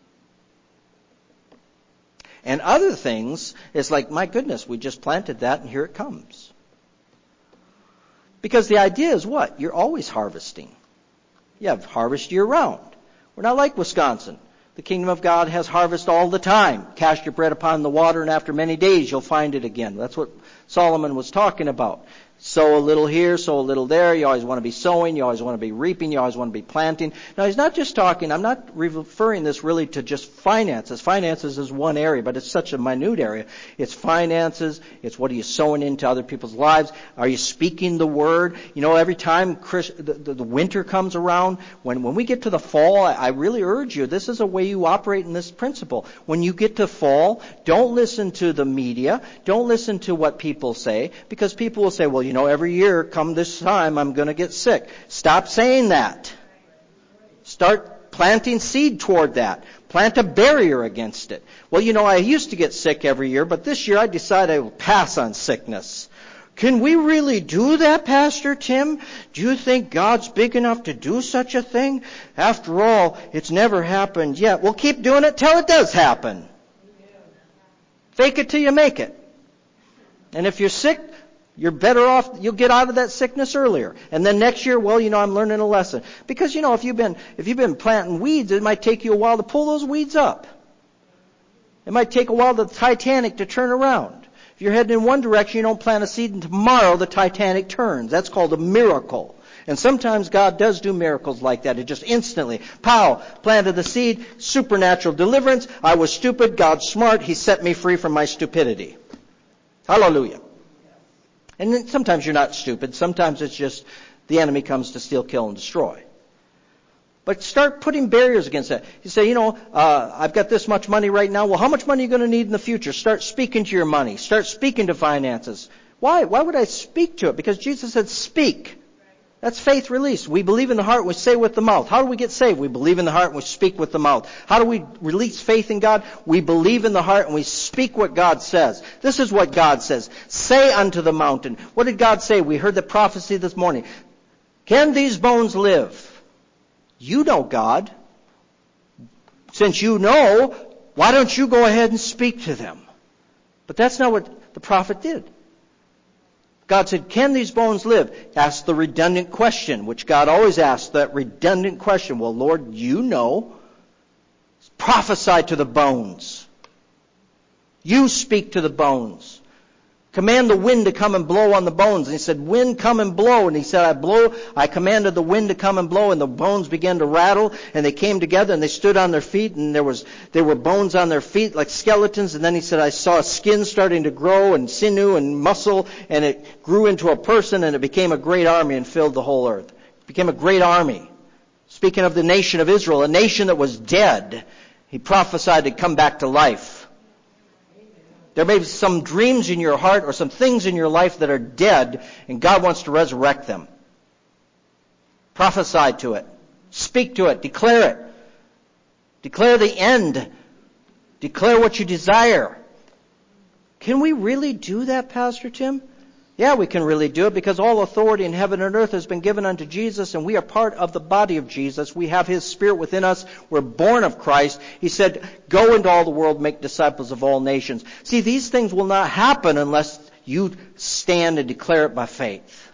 And other things, it's like, my goodness, we just planted that and here it comes. Because the idea is what? You're always harvesting. You have harvest year round. We're not like Wisconsin. The kingdom of God has harvest all the time. Cast your bread upon the water and after many days you'll find it again. That's what Solomon was talking about. Sow a little here, sow a little there. You always want to be sowing. You always want to be reaping. You always want to be planting. Now, he's not just talking, I'm not referring this really to just finances. Finances is one area, but it's such a minute area. It's finances. It's what are you sowing into other people's lives? Are you speaking the word? You know, every time Chris, the, the, the winter comes around, when, when we get to the fall, I, I really urge you, this is a way you operate in this principle. When you get to fall, don't listen to the media. Don't listen to what people say, because people will say, well, you know, every year, come this time, I'm going to get sick. Stop saying that. Start planting seed toward that. Plant a barrier against it. Well, you know, I used to get sick every year, but this year I decided I will pass on sickness. Can we really do that, Pastor Tim? Do you think God's big enough to do such a thing? After all, it's never happened yet. Well, keep doing it till it does happen. Fake it till you make it. And if you're sick, you're better off, you'll get out of that sickness earlier. And then next year, well, you know, I'm learning a lesson. Because, you know, if you've been, if you've been planting weeds, it might take you a while to pull those weeds up. It might take a while for the Titanic to turn around. If you're heading in one direction, you don't plant a seed, and tomorrow the Titanic turns. That's called a miracle. And sometimes God does do miracles like that. It just instantly, pow, planted the seed, supernatural deliverance. I was stupid, God's smart, He set me free from my stupidity. Hallelujah. And then sometimes you're not stupid. Sometimes it's just the enemy comes to steal, kill, and destroy. But start putting barriers against that. You say, you know, uh, I've got this much money right now. Well, how much money are you going to need in the future? Start speaking to your money. Start speaking to finances. Why? Why would I speak to it? Because Jesus said, speak. That's faith release. We believe in the heart, we say with the mouth. How do we get saved? We believe in the heart and we speak with the mouth. How do we release faith in God? We believe in the heart and we speak what God says. This is what God says. Say unto the mountain. What did God say? We heard the prophecy this morning. Can these bones live? You know, God. Since you know, why don't you go ahead and speak to them? But that's not what the prophet did. God said, can these bones live? Ask the redundant question, which God always asks, that redundant question. Well, Lord, you know. Prophesy to the bones. You speak to the bones. Command the wind to come and blow on the bones. And he said, wind, come and blow. And he said, I blow, I commanded the wind to come and blow, and the bones began to rattle, and they came together, and they stood on their feet, and there was, there were bones on their feet like skeletons. And then he said, I saw skin starting to grow, and sinew and muscle, and it grew into a person, and it became a great army and filled the whole earth. It became a great army. Speaking of the nation of Israel, a nation that was dead, he prophesied to come back to life. There may be some dreams in your heart or some things in your life that are dead, and God wants to resurrect them. Prophesy to it. Speak to it. Declare it. Declare the end. Declare what you desire. Can we really do that, Pastor Tim? Yeah, we can really do it, because all authority in heaven and earth has been given unto Jesus, and we are part of the body of Jesus. We have His Spirit within us. We're born of Christ. He said, go into all the world, make disciples of all nations. See, these things will not happen unless you stand and declare it by faith.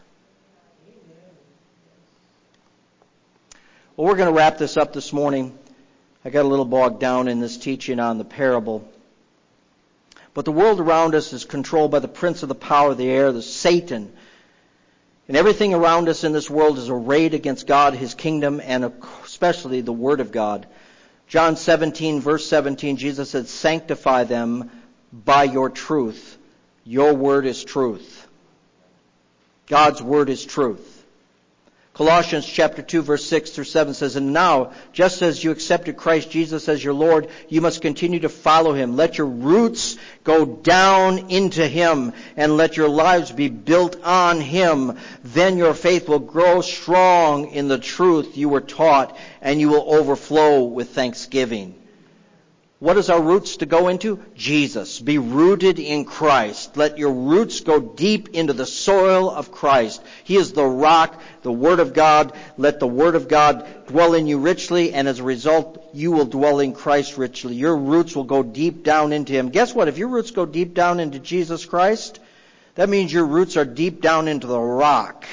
Well, we're going to wrap this up this morning. I got a little bogged down in this teaching on the parable. But the world around us is controlled by the prince of the power of the air, the Satan. And everything around us in this world is arrayed against God, His kingdom, and especially the Word of God. John seventeen, verse seventeen, Jesus said, sanctify them by your truth. Your word is truth. God's word is truth. Colossians chapter two, verse six through seven says, and now, just as you accepted Christ Jesus as your Lord, you must continue to follow Him. Let your roots go down into Him, and let your lives be built on Him. Then your faith will grow strong in the truth you were taught, and you will overflow with thanksgiving. What is our roots to go into? Jesus. Be rooted in Christ. Let your roots go deep into the soil of Christ. He is the rock, the Word of God. Let the Word of God dwell in you richly, and as a result, you will dwell in Christ richly. Your roots will go deep down into Him. Guess what? If your roots go deep down into Jesus Christ, that means your roots are deep down into the rock.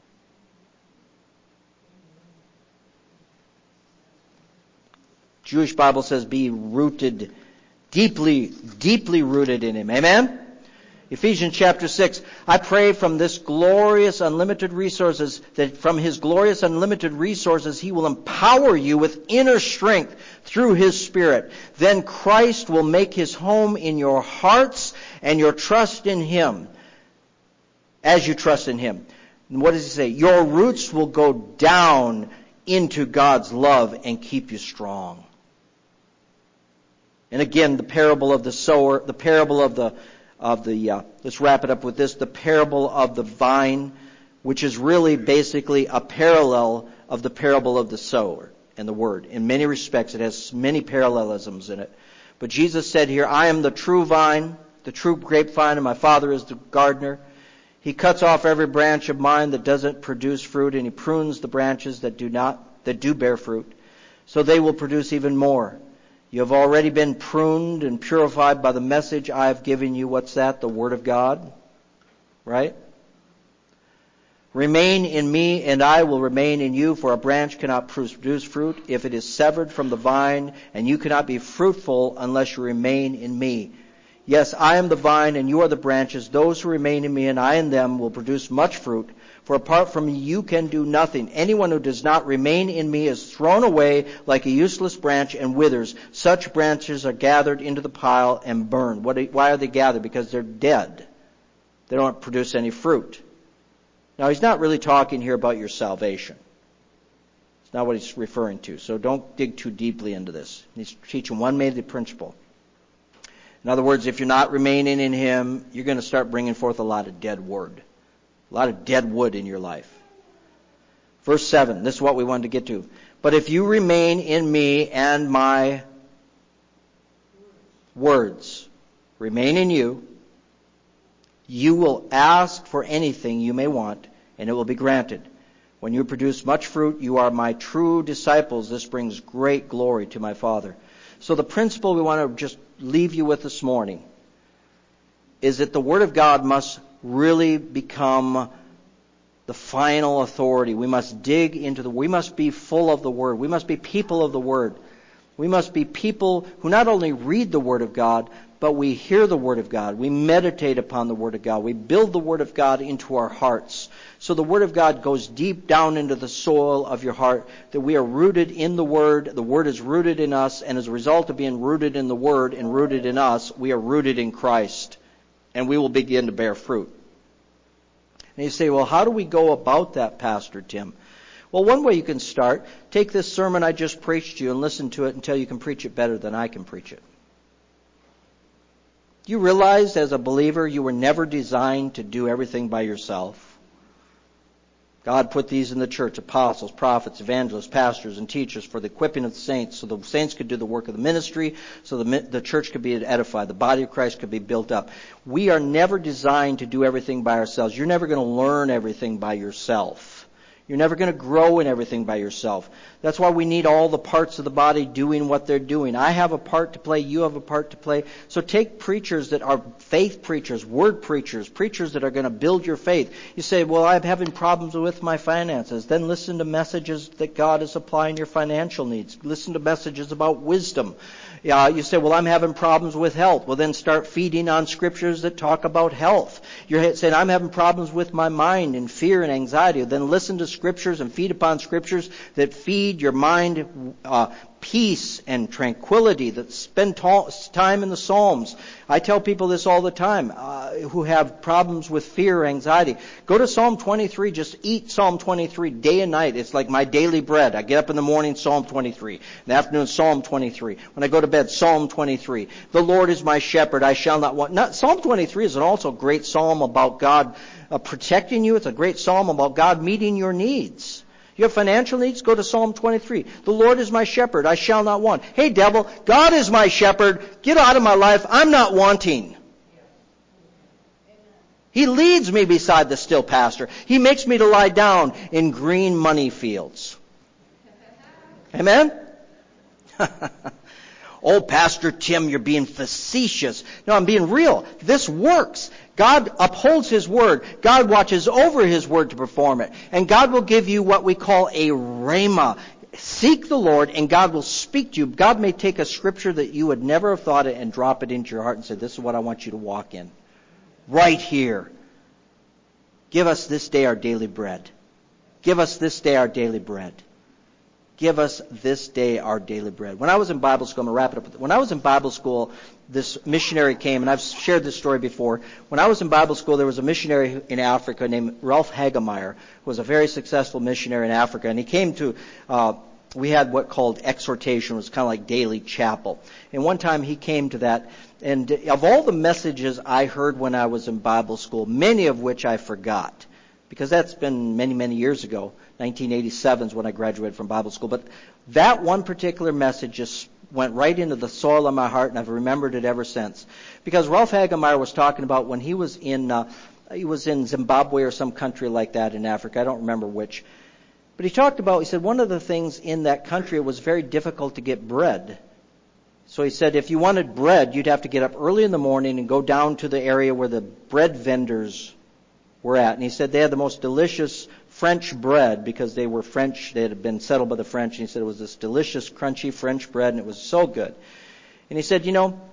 Jewish Bible says be rooted, deeply, deeply rooted in Him. Amen? Ephesians chapter six. I pray from this glorious unlimited resources, that from His glorious unlimited resources He will empower you with inner strength through His Spirit. Then Christ will make His home in your hearts, and your trust in Him, as you trust in Him. And what does He say? Your roots will go down into God's love and keep you strong. And again, the parable of the sower, the parable of the, of the, uh, let's wrap it up with this, the parable of the vine, which is really basically a parallel of the parable of the sower and the word. In many respects, it has many parallelisms in it. But Jesus said here, I am the true vine, the true grapevine, and my Father is the gardener. He cuts off every branch of mine that doesn't produce fruit, and He prunes the branches that do not, that do bear fruit, so they will produce even more. You have already been pruned and purified by the message I have given you. What's that? The Word of God. Right? Remain in me, and I will remain in you, for a branch cannot produce fruit if it is severed from the vine, and you cannot be fruitful unless you remain in me. Yes, I am the vine, and you are the branches. Those who remain in me, and I in them, will produce much fruit. For apart from me, you can do nothing. Anyone who does not remain in me is thrown away like a useless branch and withers. Such branches are gathered into the pile and burned. What, why are they gathered? Because they're dead. They don't produce any fruit. Now, he's not really talking here about your salvation. It's not what he's referring to. So don't dig too deeply into this. He's teaching one major principle. In other words, if you're not remaining in him, you're going to start bringing forth a lot of dead word. A lot of dead wood in your life. Verse seven, this is what we wanted to get to. But if you remain in me and my words remain in you, you will ask for anything you may want, and it will be granted. When you produce much fruit, you are my true disciples. This brings great glory to my Father. So the principle we want to just leave you with this morning is that the Word of God must really become the final authority. We must dig into the, we must be full of the Word. We must be people of the Word. We must be people who not only read the Word of God, but we hear the Word of God. We meditate upon the Word of God. We build the Word of God into our hearts. So the Word of God goes deep down into the soil of your heart, that we are rooted in the Word. The Word is rooted in us, and as a result of being rooted in the Word and rooted in us, we are rooted in Christ. And we will begin to bear fruit. And you say, well, how do we go about that, Pastor Tim? Well, one way you can start, take this sermon I just preached to you and listen to it until you can preach it better than I can preach it. Do you realize as a believer you were never designed to do everything by yourself? God put these in the church, apostles, prophets, evangelists, pastors, and teachers for the equipping of the saints, so the saints could do the work of the ministry, so the, the church could be edified, the body of Christ could be built up. We are never designed to do everything by ourselves. You're never going to learn everything by yourself. You're never going to grow in everything by yourself. That's why we need all the parts of the body doing what they're doing. I have a part to play. You have a part to play. So take preachers that are faith preachers, word preachers, preachers that are going to build your faith. You say, well, I'm having problems with my finances. Then listen to messages that God is supplying your financial needs. Listen to messages about wisdom. Yeah, you say, well, I'm having problems with health. Well, then start feeding on scriptures that talk about health. You're saying, I'm having problems with my mind and fear and anxiety. Then listen to scriptures and feed upon scriptures that feed your mind uh, peace and tranquility, that spend time in the Psalms. I tell people this all the time uh, who have problems with fear or anxiety. Go to Psalm twenty-three. Just eat Psalm twenty-three day and night. It's like my daily bread. I get up in the morning, Psalm twenty-three. In the afternoon, Psalm twenty-three. When I go to bed, Psalm twenty-three. The Lord is my shepherd. I shall not want. Not, Psalm twenty-three is an also a great psalm about God uh, protecting you. It's a great psalm about God meeting your needs. You have financial needs? Go to Psalm twenty-three. The Lord is my shepherd. I shall not want. Hey, devil, God is my shepherd. Get out of my life. I'm not wanting. He leads me beside the still pasture. He makes me to lie down in green money fields. Amen? Oh, Pastor Tim, you're being facetious. No, I'm being real. This works. God upholds His Word. God watches over His Word to perform it. And God will give you what we call a rhema. Seek the Lord and God will speak to you. God may take a scripture that you would never have thought it and drop it into your heart and say, this is what I want you to walk in. Right here. Give us this day our daily bread. Give us this day our daily bread. Give us this day our daily bread. When I was in Bible school, I'm going to wrap it up. When I was in Bible school, this missionary came, and I've shared this story before. When I was in Bible school, there was a missionary in Africa named Ralph Hagemeyer, who was a very successful missionary in Africa. And he came to, uh, we had what called exhortation. It was kind of like daily chapel. And one time he came to that. And of all the messages I heard when I was in Bible school, many of which I forgot, because that's been many, many years ago. nineteen eighty-seven is when I graduated from Bible school. But that one particular message just went right into the soil of my heart, and I've remembered it ever since. Because Ralph Hagemeyer was talking about when he was in uh, he was in Zimbabwe or some country like that in Africa. I don't remember which. But he talked about, he said one of the things in that country, it was very difficult to get bread. So he said if you wanted bread, you'd have to get up early in the morning and go down to the area where the bread vendors were at. And he said they had the most delicious French bread, because they were French, they had been settled by the French. And he said it was this delicious, crunchy French bread, and it was so good. And he said, you know,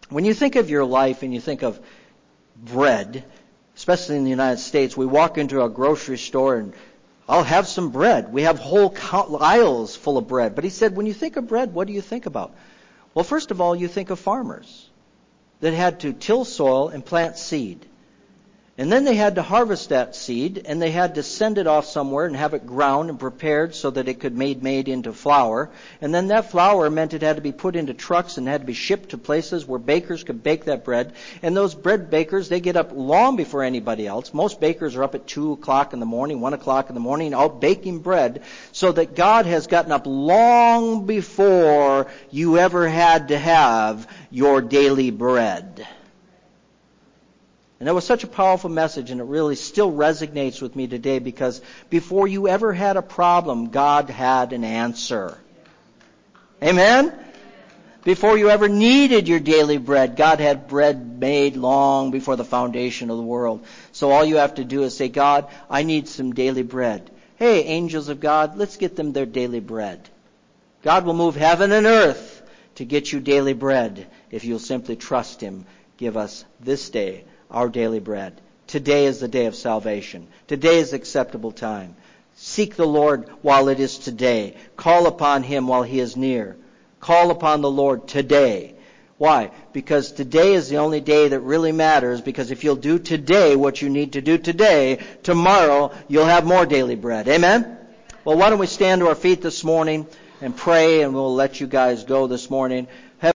When you think of your life and you think of bread, especially in the United States, we walk into a grocery store and I'll have some bread. We have whole aisles full of bread. But he said, when you think of bread, what do you think about? Well, first of all, you think of farmers that had to till soil and plant seed. And then they had to harvest that seed, and they had to send it off somewhere and have it ground and prepared so that it could be made into flour. And then that flour meant it had to be put into trucks and had to be shipped to places where bakers could bake that bread. And those bread bakers, they get up long before anybody else. Most bakers are up at two o'clock in the morning, one o'clock in the morning, out baking bread, so that God has gotten up long before you ever had to have your daily bread. And that was such a powerful message, and it really still resonates with me today, because before you ever had a problem, God had an answer. Amen? Before you ever needed your daily bread, God had bread made long before the foundation of the world. So all you have to do is say, God, I need some daily bread. Hey, angels of God, let's get them their daily bread. God will move heaven and earth to get you daily bread if you'll simply trust Him. Give us this day our daily bread. Today is the day of salvation. Today is acceptable time. Seek the Lord while it is today. Call upon Him while He is near. Call upon the Lord today. Why? Because today is the only day that really matters, because if you'll do today what you need to do today, tomorrow you'll have more daily bread. Amen? Well, why don't we stand to our feet this morning and pray, and we'll let you guys go this morning.